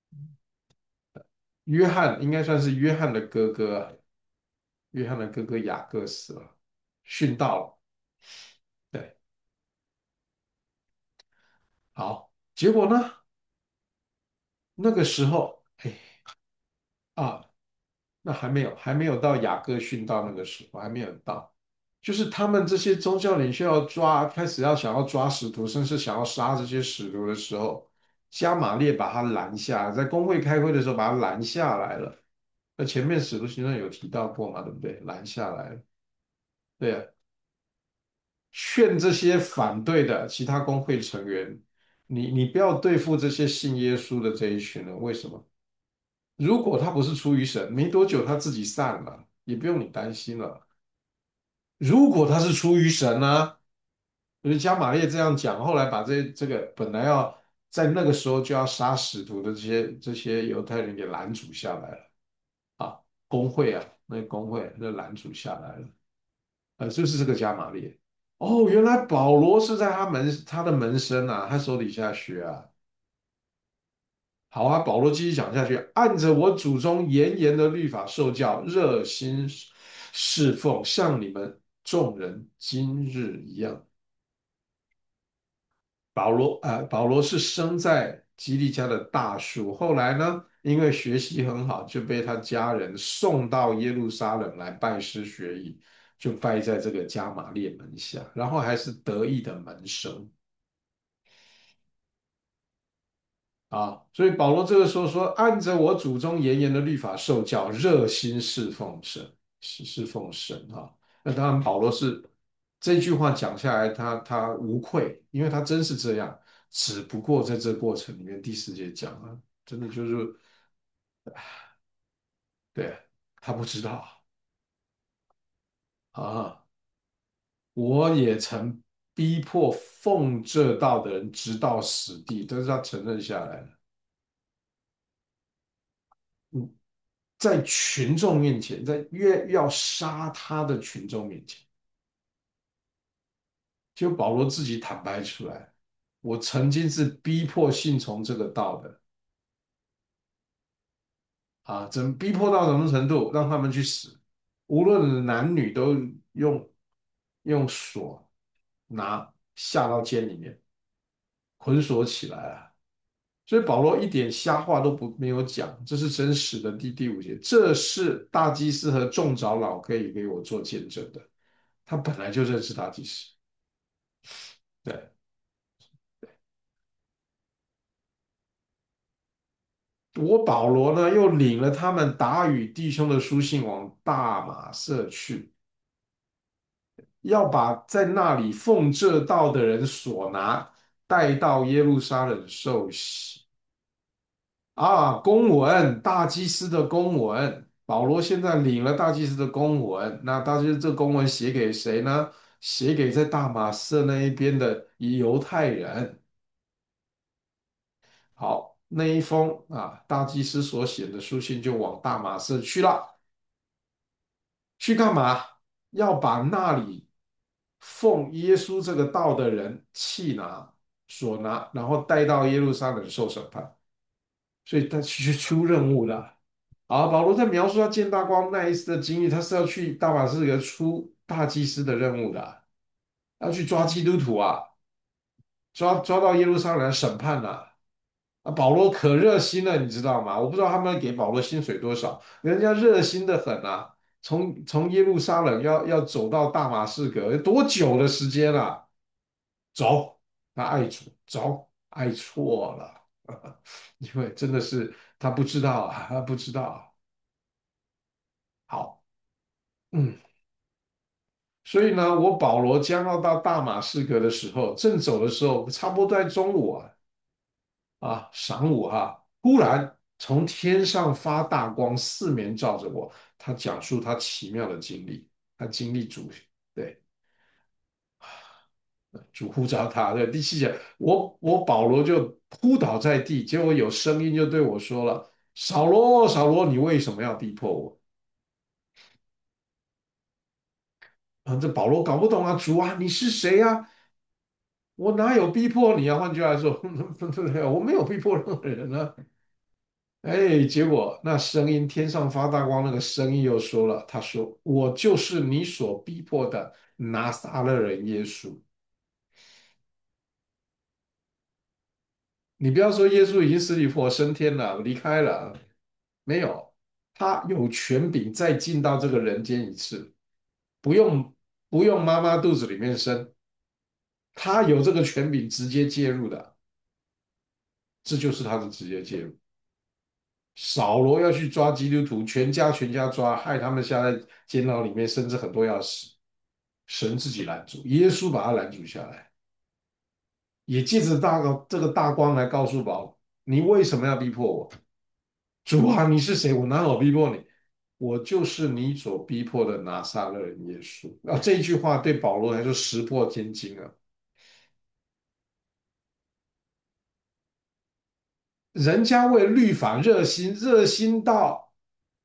约翰应该算是约翰的哥哥啊，约翰的哥哥雅各死了，殉道了。对，好，结果呢？那个时候，哎啊，那还没有，还没有到雅各殉道那个时候，还没有到。就是他们这些宗教领袖要抓，开始要想要抓使徒，甚至想要杀这些使徒的时候，加马列把他拦下，在公会开会的时候把他拦下来了。那前面使徒行传有提到过嘛，对不对？拦下来了，对啊，劝这些反对的其他公会成员，你你不要对付这些信耶稣的这一群人，为什么？如果他不是出于神，没多久他自己散了，也不用你担心了。如果他是出于神呢、就是加玛列这样讲，后来把这这个本来要在那个时候就要杀使徒的这些这些犹太人给拦阻下来了啊，工会啊，那个工会就拦阻下来了，呃，就是这个加玛列。哦，原来保罗是在他门他的门生啊，他手底下学啊。好啊，保罗继续讲下去，按着我祖宗严严的律法受教，热心侍奉，像你们众人今日一样。保罗啊、呃保罗是生在基利家的大树，后来呢，因为学习很好，就被他家人送到耶路撒冷来拜师学艺，就拜在这个加玛列门下，然后还是得意的门生。啊，所以保罗这个时候说，按着我祖宗严严的律法受教，热心侍奉神，侍侍奉神啊。那当然，保罗是这句话讲下来，他他无愧，因为他真是这样。只不过在这过程里面，第四节讲啊，真的就是对他不知道啊，我也曾逼迫奉这道的人直到死地，但是他承认下来了。嗯。在群众面前，在越要杀他的群众面前，就保罗自己坦白出来，我曾经是逼迫信从这个道的啊，怎逼迫到什么程度，让他们去死，无论男女都用用锁拿下到监里面，捆锁起来啊。所以保罗一点瞎话都不没有讲，这是真实的。第第五节，这是大祭司和众长老可以给我做见证的。 他本来就认识大祭司。对，我保罗呢，又领了他们打与弟兄的书信往大马色去，要把在那里奉这道的人所拿，带到耶路撒冷受洗。啊，公文，大祭司的公文，保罗现在领了大祭司的公文，那大祭司这公文写给谁呢？写给在大马色那一边的犹太人。好，那一封啊，大祭司所写的书信就往大马色去了。去干嘛？要把那里奉耶稣这个道的人弃拿、所拿，然后带到耶路撒冷受审判。所以他去出任务的。啊，保罗在描述他见大光那一次的经历，他是要去大马士革出大祭司的任务的，要去抓基督徒啊，抓抓到耶路撒冷来审判呐。啊，保罗可热心了，你知道吗？我不知道他们给保罗薪水多少，人家热心的很啊。从从耶路撒冷要要走到大马士革，多久的时间啊？走，他爱主，走，爱错了，因为真的是他不知道啊，他不知道啊。好，嗯。所以呢，我保罗将要到大马士革的时候，正走的时候，差不多在中午啊，啊，晌午哈、忽然从天上发大光，四面照着我。他讲述他奇妙的经历，他经历主，对，主呼召他。对，第七节，我我保罗就扑倒在地，结果有声音就对我说了：扫罗，扫罗，你为什么要逼迫我？啊，这保罗搞不懂啊，主啊，你是谁呀、我哪有逼迫你啊？换句话说，我没有逼迫任何人啊。哎，结果那声音天上发大光，那个声音又说了，他说：“我就是你所逼迫的拿撒勒人耶稣。”你不要说耶稣已经死里复活升天了，离开了，没有，他有权柄再进到这个人间一次，不用不用妈妈肚子里面生，他有这个权柄直接介入的，这就是他的直接介入。扫罗要去抓基督徒，全家全家抓，害他们下在监牢里面，甚至很多要死。神自己拦住，耶稣把他拦住下来，也借着大个这个大光来告诉保罗：你为什么要逼迫我？主啊，你是谁？我哪有逼迫你？我就是你所逼迫的拿撒勒人耶稣。啊，这一句话对保罗来说石破天惊啊！人家为律法热心，热心到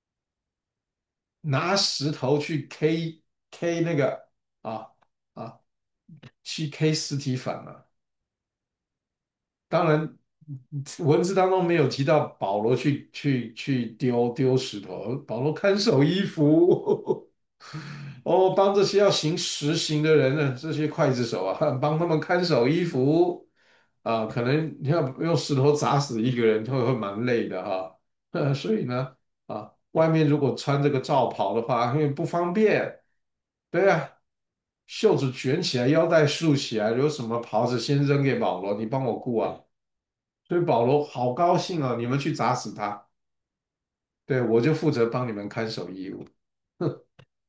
拿石头去 K K 那个啊啊，去 K 尸体反了。当然，文字当中没有提到保罗去去去丢丢石头，保罗看守衣服，哦，帮这些要行实行的人呢，这些刽子手啊，帮他们看守衣服啊，可能你要用石头砸死一个人，会会蛮累的哈。呃所以呢，啊，外面如果穿这个罩袍的话，因为不方便，对啊，袖子卷起来，腰带束起来，有什么袍子先扔给保罗，你帮我顾啊。所以保罗好高兴哦，你们去砸死他，对，我就负责帮你们看守义务。哼，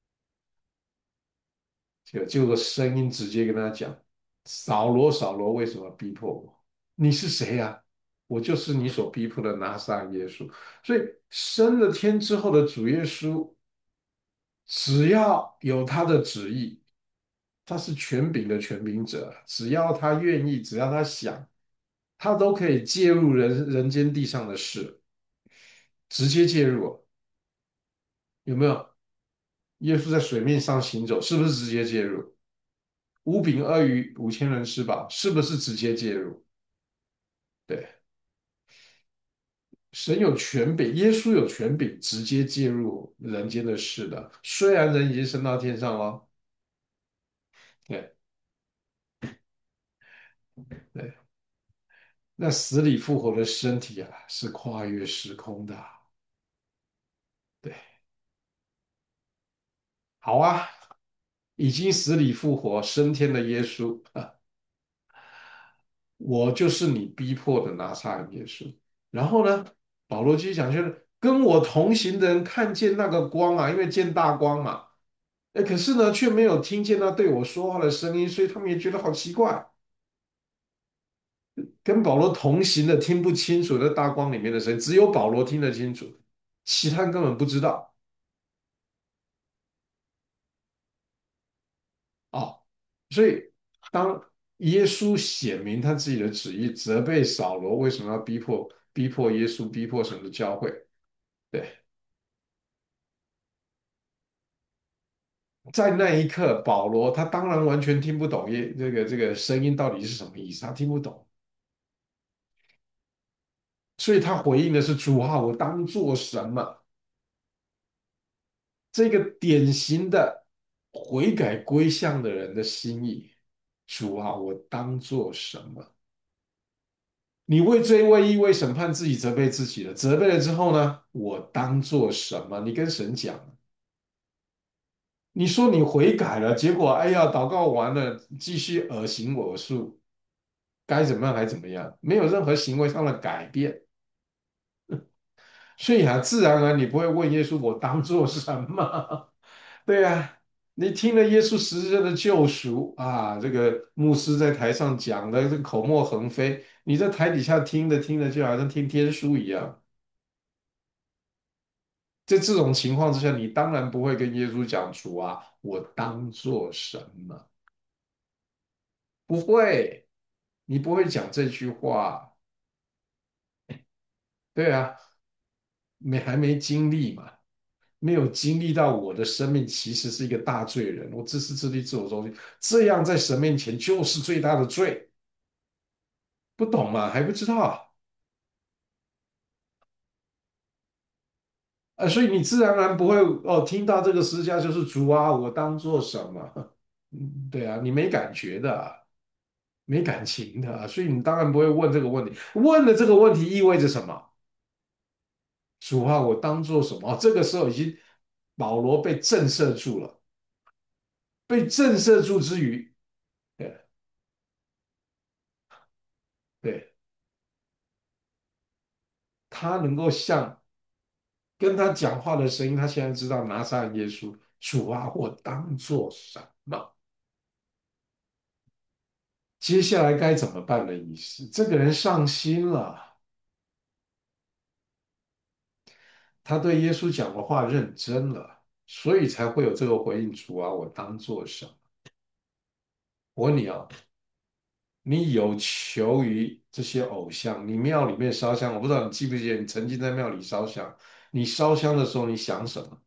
就就有个声音直接跟他讲：扫罗，扫罗，为什么逼迫我？你是谁呀、我就是你所逼迫的拿撒勒耶稣。所以升了天之后的主耶稣，只要有他的旨意，他是权柄的权柄者，只要他愿意，只要他想，他都可以介入人人间地上的事，直接介入。有没有？耶稣在水面上行走，是不是直接介入？五饼二鱼五千人吃饱，是不是直接介入？对，神有权柄，耶稣有权柄，直接介入人间的事的。虽然人已经升到天上了，对对，那死里复活的身体啊，是跨越时空的。对，好啊， 已经死里复活升天的耶稣啊，我就是你逼迫的拿撒勒耶稣。然后呢，保罗继续讲，就是跟我同行的人看见那个光啊，因为见大光嘛，哎，可是呢，却没有听见他对我说话的声音，所以他们也觉得好奇怪。跟保罗同行的听不清楚那大光里面的声音，只有保罗听得清楚，其他人根本不知道。哦，所以当耶稣显明他自己的旨意，责备扫罗为什么要逼迫逼迫耶稣，逼迫神的教会，对，在那一刻，保罗他当然完全听不懂耶这个这个声音到底是什么意思，他听不懂，所以他回应的是主啊，我当做什么？这个典型的悔改归向的人的心意，主啊，我当做什么？你为罪、为义、为审判自己责备自己了，责备了之后呢，我当做什么？你跟神讲，你说你悔改了，结果哎呀，祷告完了，继续恶行我素，该怎么样还怎么样，没有任何行为上的改变，所以啊，自然而然你不会问耶稣，我当做什么？对呀，你听了耶稣十字架的救赎啊，这个牧师在台上讲的这个口沫横飞，你在台底下听着听着，就好像听天书一样。在这种情况之下，你当然不会跟耶稣讲主啊，我当做什么？不会，你不会讲这句话。对啊，没还没经历嘛，没有经历到我的生命其实是一个大罪人，我自私自利、自我中心，这样在神面前就是最大的罪。不懂吗？还不知道啊？呃所以你自然而然不会哦，听到这个诗家就是主啊，我当做什么？嗯，对啊，你没感觉的啊没感情的啊所以你当然不会问这个问题。问了这个问题意味着什么？主啊，我当做什么？哦这个时候已经保罗被震慑住了，被震慑住之余，对对，他能够像跟他讲话的声音，他现在知道拿撒勒耶稣，主啊，我当做什么？接下来该怎么办的意思？这个人上心了，他对耶稣讲的话认真了，所以才会有这个回应：主啊，我当做什么？我问你啊，你有求于这些偶像，你庙里面烧香，我不知道你记不记得，你曾经在庙里烧香，你烧香的时候你想什么？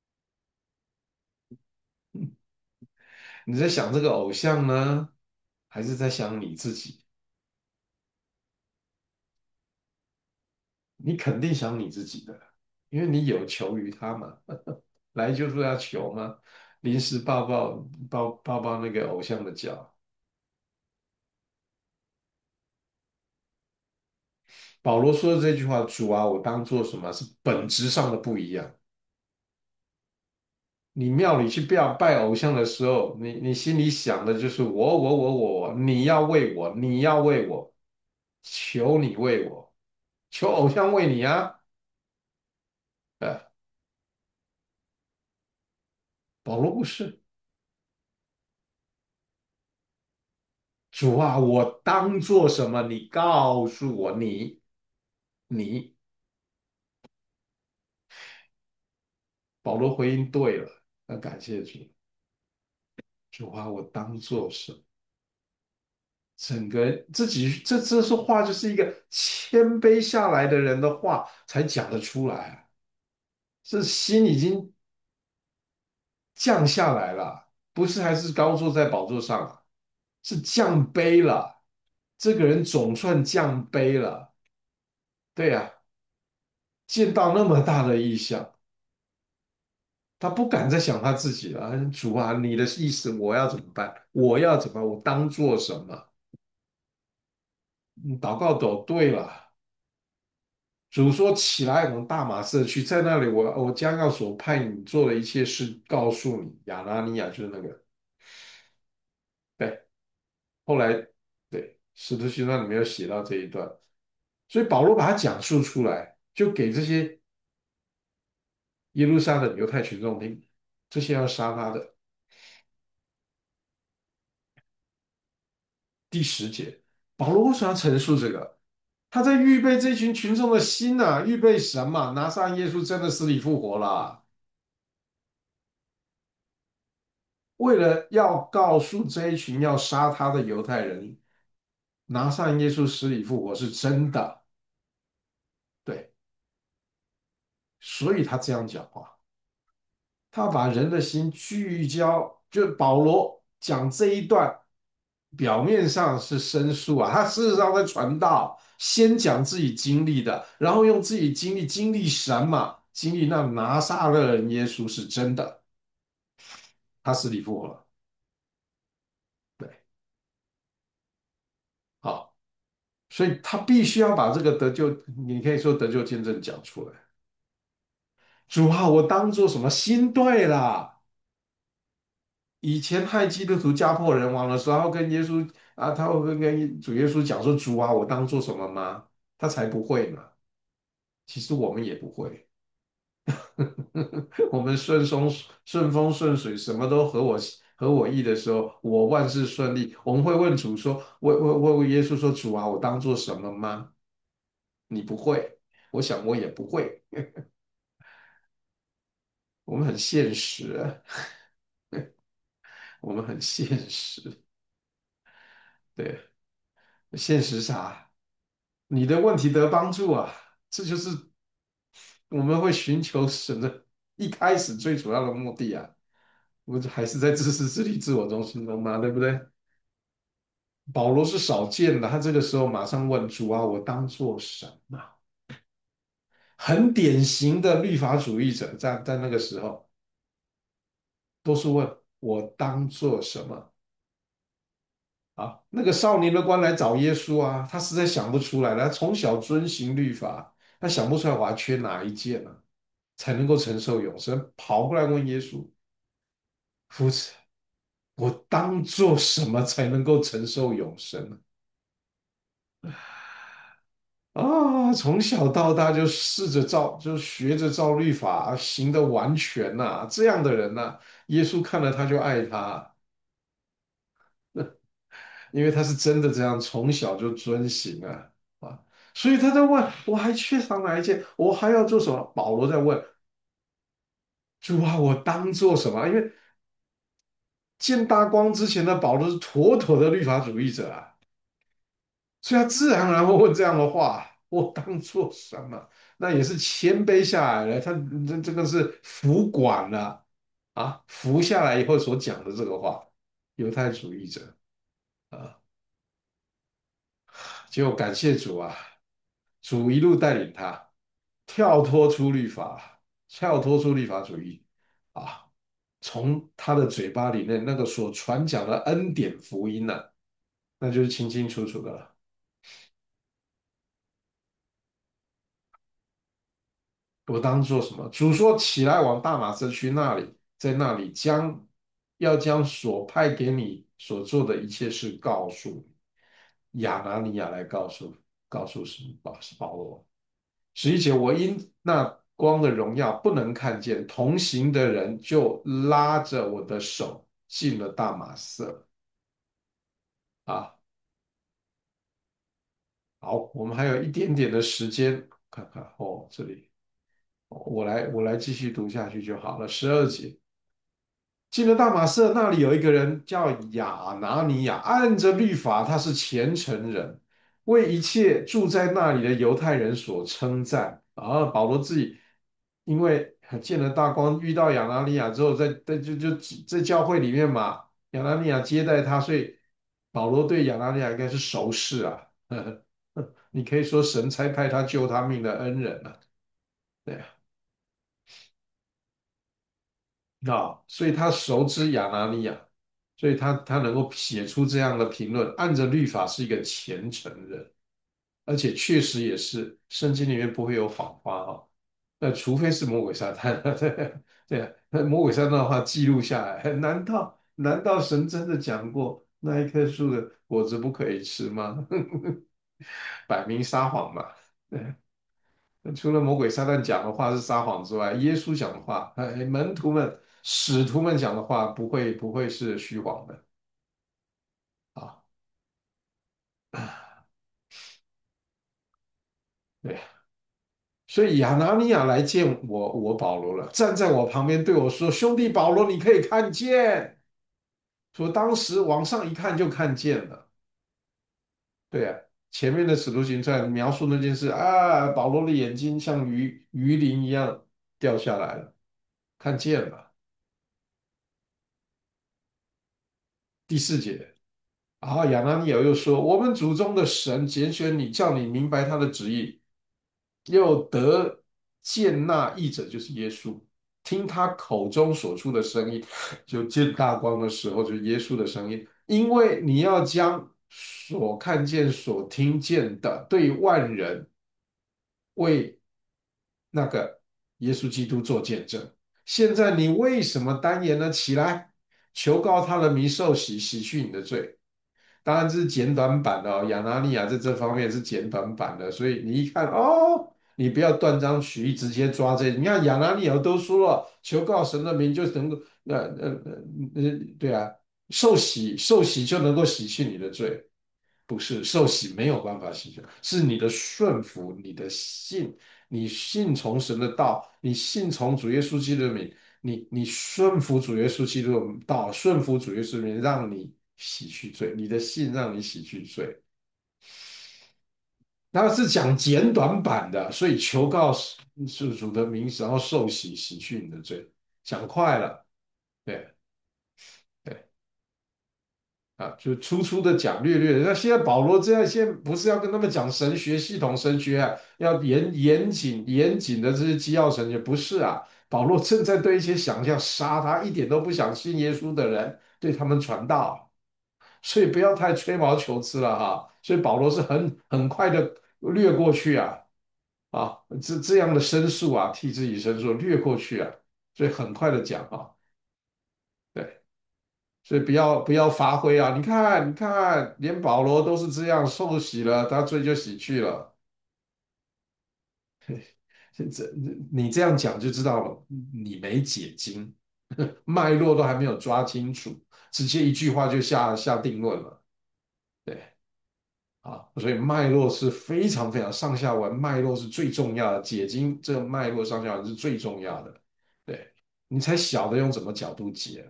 你在想这个偶像呢，还是在想你自己？你肯定想你自己的，因为你有求于他嘛。来就是要求吗？临时抱抱抱抱抱那个偶像的脚。保罗说的这句话，主啊，我当做什么？是本质上的不一样。你庙里去拜拜偶像的时候，你你心里想的就是我我我我，你要为我，你要为我，求你为我，求偶像为你啊。呃，保罗不是，主啊，我当做什么？你告诉我，你你，保罗回应对了，那感谢主。主啊，我当做什么？整个自己这这是话，就是一个谦卑下来的人的话才讲得出来啊。这心已经降下来了，不是还是高坐在宝座上啊，是降卑了。这个人总算降卑了，对呀、见到那么大的异象，他不敢再想他自己了。啊主啊，你的意思我要怎么办？我要怎么？我当做什么？嗯祷告都对了。主说起来，往大马色去，在那里我我将要所派你做的一切事告诉你。亚拿尼亚就是那个。 对，后来对《使徒行传》里面有写到这一段，所以保罗把它讲述出来，就给这些耶路撒冷犹太群众听，这些要杀他的。第十节，保罗为什么要陈述这个？他在预备这群群众的心呐、啊，预备什么？拿撒勒耶稣真的死里复活了，为了要告诉这一群要杀他的犹太人，拿撒勒耶稣死里复活是真的。对，所以他这样讲话。他把人的心聚焦，就保罗讲这一段，表面上是申诉啊，他事实上在传道，先讲自己经历的，然后用自己经历经历什么，经历那拿撒勒人耶稣是真的，他死里复活了。对，好，所以他必须要把这个得救，你可以说得救见证讲出来。主啊，我当做什么心对了？以前害基督徒家破人亡的时候，跟耶稣啊，他会跟主耶稣讲说：“主啊，我当做什么吗？”他才不会呢。其实我们也不会，我们顺风顺风顺水，什么都合我合我意的时候，我万事顺利。我们会问主说：“我我我问耶稣说，主啊，我当做什么吗？”你不会，我想我也不会。我们很现实啊，我们很现实。对，现实啥？你的问题得帮助啊，这就是我们会寻求神的一开始最主要的目的啊。我还是在自私自利、自我中心中嘛，对不对？保罗是少见的，他这个时候马上问主啊，我当做什么？很典型的律法主义者在在那个时候都是问我当做什么啊？那个少年的官来找耶稣啊，他实在想不出来了，他从小遵行律法，他想不出来我还缺哪一件呢、才能够承受永生？跑过来问耶稣，夫子，我当做什么才能够承受永生呢？啊，从小到大就试着照，就学着照律法行得完全呐、这样的人呐、耶稣看了他就爱他，因为他是真的这样从小就遵行啊啊，所以他在问，我还缺少哪一件？我还要做什么？保罗在问主啊，我当做什么？因为见大光之前的保罗是妥妥的律法主义者啊，所以他自然而然会问这样的话：我当做什么？那也是谦卑下来了。他这这个是服管了啊，服下来以后所讲的这个话，犹太主义者啊，结果感谢主啊，主一路带领他跳脱出律法，跳脱出律法主义啊，从他的嘴巴里面那个所传讲的恩典福音呢、那就是清清楚楚的了。我当做什么？主说起来往大马色去那里，在那里将要将所派给你所做的一切事告诉你。亚拿尼亚来告诉告诉是保是保罗。十一节，我因那光的荣耀不能看见，同行的人就拉着我的手进了大马色。啊，好，我们还有一点点的时间，看看哦，这里我来我来继续读下去就好了。十二节。进了大马色，那里有一个人叫亚拿尼亚，按着律法他是虔诚人，为一切住在那里的犹太人所称赞。啊，保罗自己因为见了大光，遇到亚拿尼亚之后，在在就就在教会里面嘛，亚拿尼亚接待他，所以保罗对亚拿尼亚应该是熟识啊。你可以说神差派他救他命的恩人啊，对啊。啊，所以他熟知亚拿尼亚，所以他他能够写出这样的评论，按着律法是一个虔诚人，而且确实也是圣经里面不会有谎话哈、那除非是魔鬼撒旦，对对啊，那魔鬼撒旦的话记录下来，难道难道神真的讲过那一棵树的果子不可以吃吗？摆明撒谎嘛。对，除了魔鬼撒旦讲的话是撒谎之外，耶稣讲的话，哎，门徒们、使徒们讲的话，不会不会是虚谎的啊。对，所以亚拿尼亚来见我，我保罗了，站在我旁边对我说：“兄弟保罗，你可以看见。”说当时往上一看就看见了。对啊，前面的使徒行传描述那件事啊，保罗的眼睛像鱼鱼鳞一样掉下来了，看见了。第四节。啊，亚拿尼亚又说：“我们祖宗的神拣选你，叫你明白他的旨意，又得见那译者，就是耶稣，听他口中所出的声音，就见大光的时候，就是耶稣的声音。因为你要将所看见、所听见的对万人为那个耶稣基督做见证。现在你为什么单言呢？起来，求告他的名，受洗，洗去你的罪。”当然这是简短版的哦，亚拿尼亚在这方面是简短版的，所以你一看哦，你不要断章取义，直接抓这。你看亚拿尼亚都说了，求告神的名就能够，呃呃呃呃，对啊，受洗受洗就能够洗去你的罪，不是受洗没有办法洗去，是你的顺服，你的信，你信从神的道，你信从主耶稣基督的名，你你顺服主耶稣基督的道，顺服主耶稣的名，让你洗去罪，你的信让你洗去罪。那是讲简短版的，所以求告是主的名，然后受洗，洗去你的罪。讲快了，对对。啊，就粗粗的讲，略略的。那现在保罗这样，现在不是要跟他们讲神学系统神学啊，要严严谨严谨的这些基要神学，不是啊。保罗正在对一些想要杀他、一点都不想信耶稣的人，对他们传道，所以不要太吹毛求疵了哈。所以保罗是很很快的略过去啊，啊，这这样的申诉啊，替自己申诉，略过去啊，所以很快的讲啊，对。所以不要不要发挥啊！你看，你看，连保罗都是这样受洗了，他罪就洗去了。这这你这样讲就知道了，你没解经，脉络都还没有抓清楚，直接一句话就下下定论了。对啊，所以脉络是非常非常上下文，脉络是最重要的，解经这个脉络上下文是最重要的。对，你才晓得用什么角度解。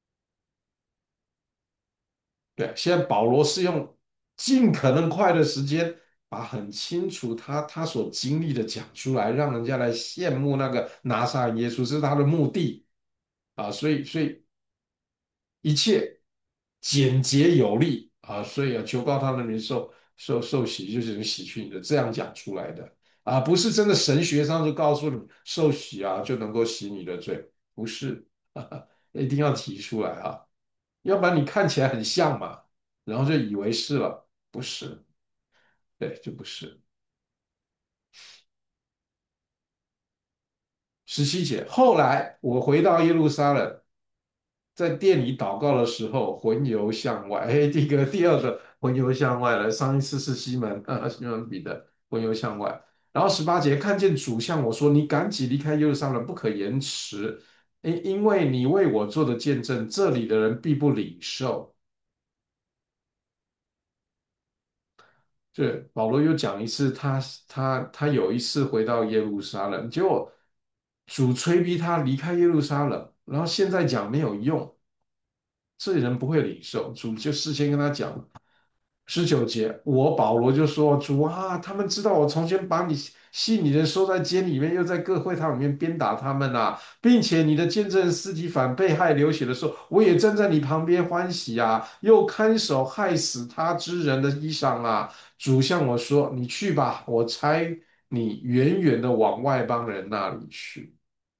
对，现在保罗是用尽可能快的时间，把很清楚他他所经历的讲出来，让人家来羡慕那个拿撒勒耶稣，这是他的目的啊。所以所以一切简洁有力啊，所以啊，求告他的名受受受洗，就是能洗去你的，这样讲出来的啊，不是真的神学上就告诉你受洗啊就能够洗你的罪，不是，一定要提出来啊。要不然你看起来很像嘛，然后就以为是了，不是，对，就不是。十七节，后来我回到耶路撒冷，在店里祷告的时候，魂游向外。哎，第一个、第二个魂游向外了。上一次是西门，呃，西门彼得魂游向外。然后十八节，看见主向我说：“你赶紧离开耶路撒冷，不可延迟，因因为你为我做的见证，这里的人必不领受。”对，保罗又讲一次他，他他有一次回到耶路撒冷，结果主催逼他离开耶路撒冷，然后现在讲没有用，这人不会领受，主就事先跟他讲。十九节，我保罗就说：“主啊，他们知道我从前把你信你的收在监里面，又在各会堂里面鞭打他们啊，并且你的见证司提反被害流血的时候，我也站在你旁边欢喜啊，又看守害死他之人的衣裳啊。”主向我说：“你去吧，我差你远远的往外邦人那里去。”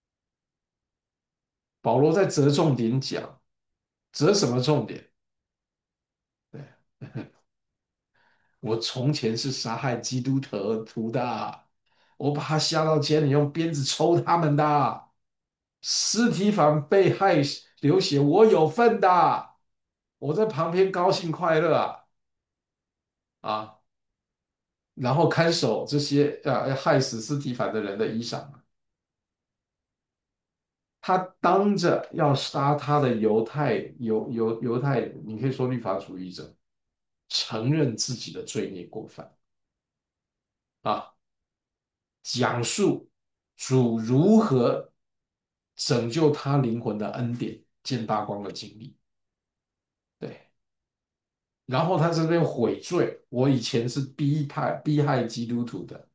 保罗在择重点讲，择什么重点？对，我从前是杀害基督徒徒的，我把他下到监里，用鞭子抽他们的。司提反被害流血，我有份的。 我在旁边高兴快乐啊啊，然后看守这些啊要害死斯提凡的人的衣裳。他当着要杀他的犹太犹犹犹太人，你可以说律法主义者，承认自己的罪孽过犯啊，讲述主如何拯救他灵魂的恩典，见大光的经历。对，然后他这边悔罪，我以前是逼害逼害基督徒的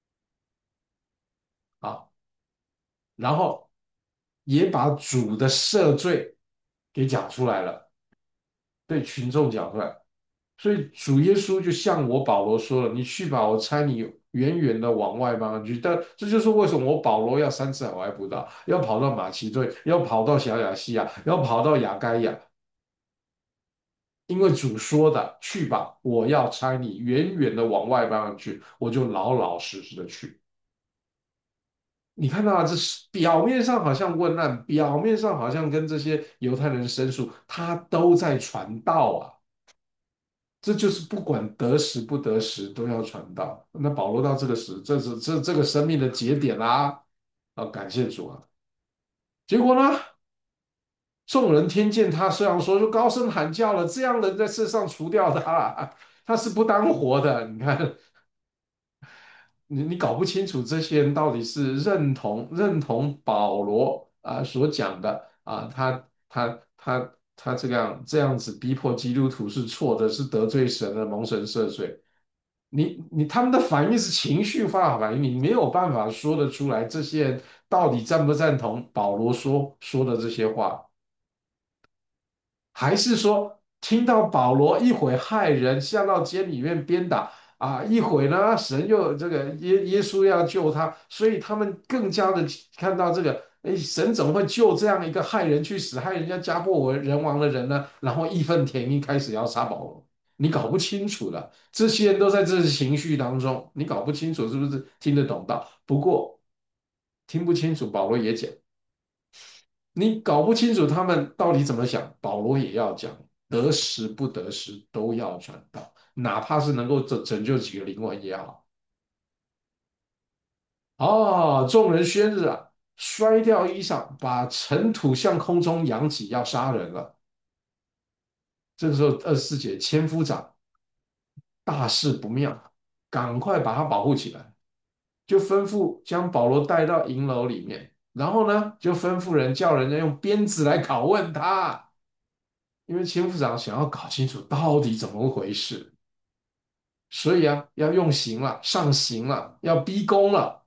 啊，然后也把主的赦罪给讲出来了，对群众讲出来。所以主耶稣就像我保罗说了："你去吧，我差你远远的往外邦去。"但这就是为什么我保罗要三次海外布道，要跑到马其顿，要跑到小亚细亚，要跑到亚该亚，因为主说的："去吧，我要差你远远的往外邦去。"我就老老实实的去。你看到啊，这是表面上好像问难，表面上好像跟这些犹太人申诉，他都在传道啊。这就是不管得时不得时都要传道。那保罗到这个时，这是这这个生命的节点啦、啊，感谢主啊！结果呢，众人听见他虽然说就高声喊叫了，这样人在世上除掉他了，他是不当活的。你看，你你搞不清楚这些人到底是认同认同保罗啊所讲的啊，他他他他这样这样子逼迫基督徒是错的，是得罪神的，蒙神赦罪。你你他们的反应是情绪化反应，你没有办法说得出来这些人到底赞不赞同保罗说说的这些话。还是说听到保罗一会害人下到监里面鞭打啊，一会呢神又这个耶耶稣要救他，所以他们更加的看到这个，哎，神怎么会救这样一个害人去死、害人家家破人亡的人呢？然后义愤填膺，开始要杀保罗。你搞不清楚的，这些人都在这情绪当中，你搞不清楚是不是听得懂道？不过听不清楚，保罗也讲。你搞不清楚他们到底怎么想，保罗也要讲，得时不得时都要传道，哪怕是能够拯拯救几个灵魂也好。哦，众人宣日啊，摔掉衣裳，把尘土向空中扬起，要杀人了。这个时候，二十四节，千夫长大事不妙，赶快把他保护起来，就吩咐将保罗带到营楼里面，然后呢，就吩咐人叫人家用鞭子来拷问他。因为千夫长想要搞清楚到底怎么回事，所以啊，要用刑了，上刑了，要逼供了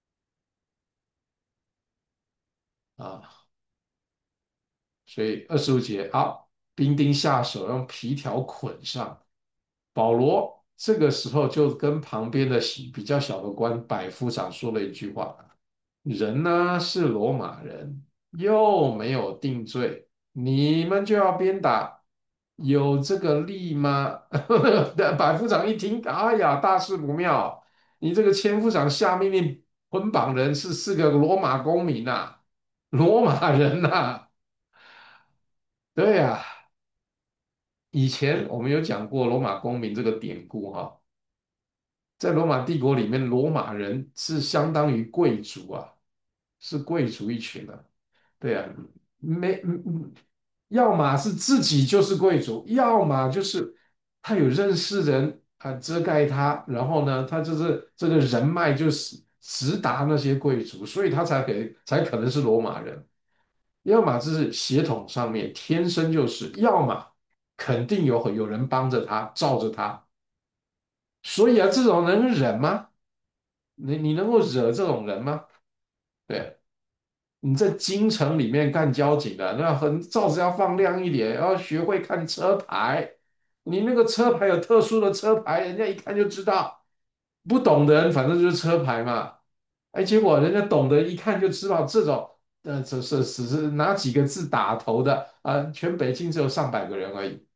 啊！所以二十五节，好，兵丁下手，用皮条捆上。保罗这个时候就跟旁边的比较小的官百夫长说了一句话：人呢是罗马人，又没有定罪，你们就要鞭打，有这个理吗？百夫长一听，哎呀，大事不妙！你这个千夫长下命令捆绑人是是个罗马公民呐、罗马人呐、对呀、以前我们有讲过罗马公民这个典故哈、在罗马帝国里面，罗马人是相当于贵族啊，是贵族一群啊。对啊，没，嗯嗯要么是自己就是贵族，要么就是他有认识人啊遮盖他，然后呢，他就是这个人脉就是直达那些贵族，所以他才可才可能是罗马人。要么就是血统上面天生就是，要么肯定有有人帮着他，罩着他。所以啊，这种能忍吗？你你能够惹这种人吗？对，你在京城里面干交警的，那很罩子要放亮一点，要学会看车牌。你那个车牌有特殊的车牌，人家一看就知道。不懂的人反正就是车牌嘛。哎，结果人家懂得一看就知道这种，呃，这是只是哪几个字打头的啊、全北京只有上百个人而已，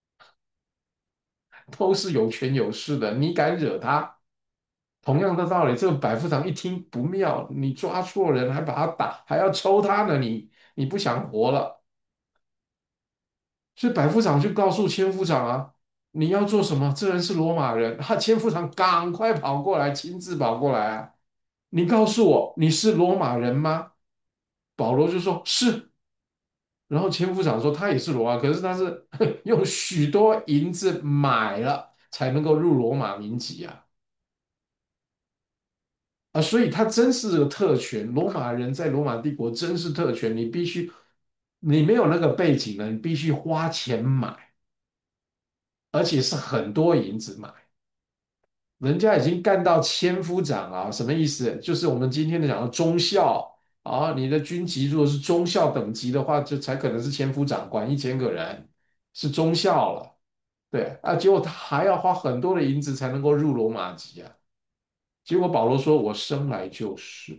都是有权有势的。你敢惹他？同样的道理，这个百夫长一听不妙，你抓错人还把他打，还要抽他呢，你你不想活了？ 所以百夫长就告诉千夫长啊，你要做什么？这人是罗马人。哈，千夫长赶快跑过来，亲自跑过来啊！你告诉我你是罗马人吗？保罗就说是。然后千夫长说他也是罗马，可是他是用许多银子买了才能够入罗马民籍啊。啊，所以他真是个特权。罗马人在罗马帝国真是特权，你必须，你没有那个背景呢，你必须花钱买，而且是很多银子买。人家已经干到千夫长啊，什么意思？就是我们今天的讲的中校啊，你的军级如果是中校等级的话，就才可能是千夫长，管一千个人，是中校了。对啊，结果他还要花很多的银子才能够入罗马籍啊。结果保罗说：“我生来就是。”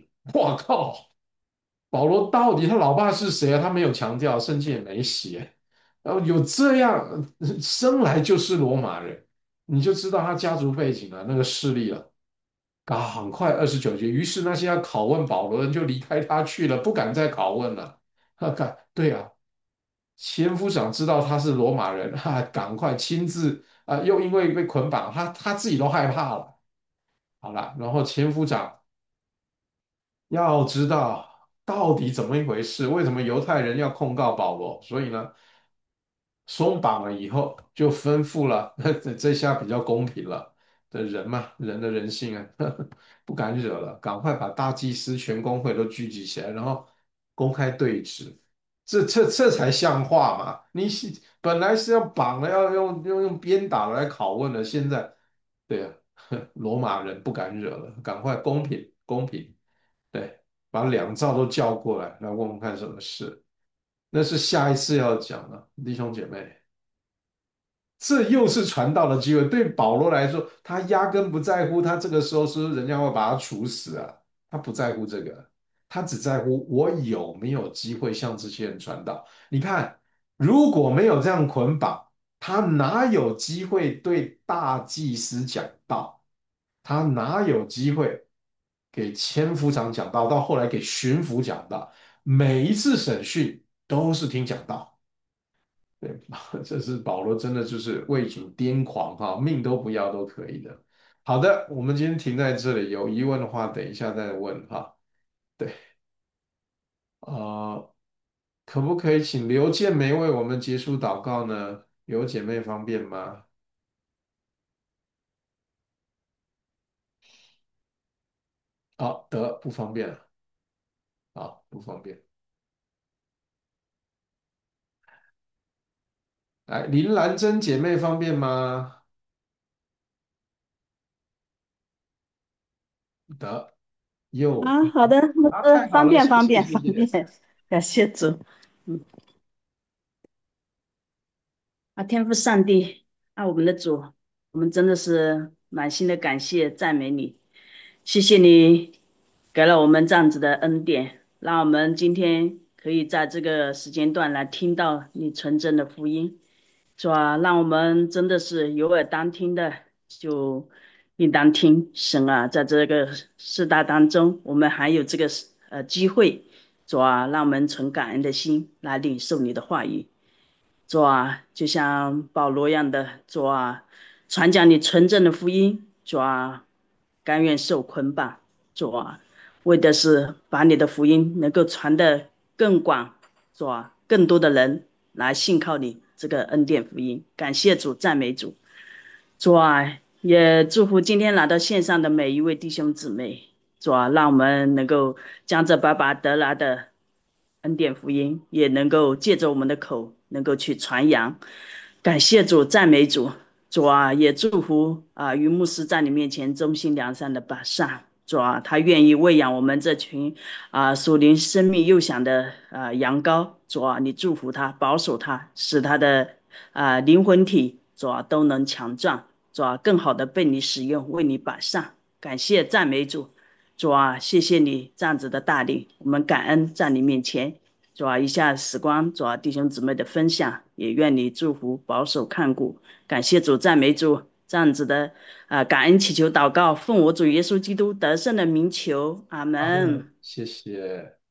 我靠！保罗到底他老爸是谁啊？他没有强调，圣经也没写。然后有这样生来就是罗马人，你就知道他家族背景啊，那个势力了。赶快二十九节，于是那些要拷问保罗的人就离开他去了，不敢再拷问了。他看，对啊，千夫长知道他是罗马人，哈、赶快亲自啊、又因为被捆绑，他他自己都害怕了。好了，然后千夫长要知道到底怎么一回事，为什么犹太人要控告保罗？所以呢，松绑了以后，就吩咐了，这这下比较公平了的人嘛，人的人性啊，不敢惹了，赶快把大祭司、全公会都聚集起来，然后公开对质，这这这才像话嘛！你是本来是要绑了，要用用用鞭打来拷问的，现在对啊，罗马人不敢惹了，赶快公平公平，对，把两造都叫过来，来问问看什么事。那是下一次要讲的，弟兄姐妹。这又是传道的机会。对保罗来说，他压根不在乎他这个时候是不是人家会把他处死啊，他不在乎这个，他只在乎我有没有机会向这些人传道。你看，如果没有这样捆绑，他哪有机会对大祭司讲道？他哪有机会给千夫长讲道？到后来给巡抚讲道，每一次审讯都是听讲道。对，这是保罗真的就是为主癫狂哈，命都不要都可以的。好的，我们今天停在这里，有疑问的话等一下再问哈。对，呃，可不可以请刘建梅为我们结束祷告呢？有姐妹方便吗？好得不方便啊，好不方便。来，林兰珍姐妹方便吗？得，又啊，好的， 啊， 呃， 太好了， 方便谢方便方谢谢谢。 便，感谢主。嗯，啊，天父上帝，啊，我们的主，我们真的是满心的感谢赞美你，谢谢你给了我们这样子的恩典，让我们今天可以在这个时间段来听到你纯正的福音。主啊，让我们真的是有耳当听的，就应当听。神啊，在这个世代当中，我们还有这个呃机会，主啊，让我们存感恩的心来领受你的话语。主啊，就像保罗一样的，主啊，传讲你纯正的福音，主啊，甘愿受捆绑，主啊，为的是把你的福音能够传得更广，主啊，更多的人来信靠你这个恩典福音。感谢主，赞美主，主啊，也祝福今天来到线上的每一位弟兄姊妹，主啊，让我们能够将这白白得来的恩典福音，也能够借着我们的口，能够去传扬。感谢主，赞美主，主啊，也祝福啊于牧师在你面前忠心良善的摆上。主啊，他愿意喂养我们这群啊属灵生命幼小的啊羊羔。主啊，你祝福他，保守他，使他的啊灵魂体主啊都能强壮，主啊更好的被你使用，为你摆上。感谢赞美主。主啊，谢谢你这样子的带领，我们感恩在你面前。主啊，以下时光，主啊弟兄姊妹的分享，也愿你祝福保守看顾。感谢主，赞美主，这样子的啊、呃感恩祈求祷告，奉我主耶稣基督得胜的名求，阿阿门， 门。 谢谢。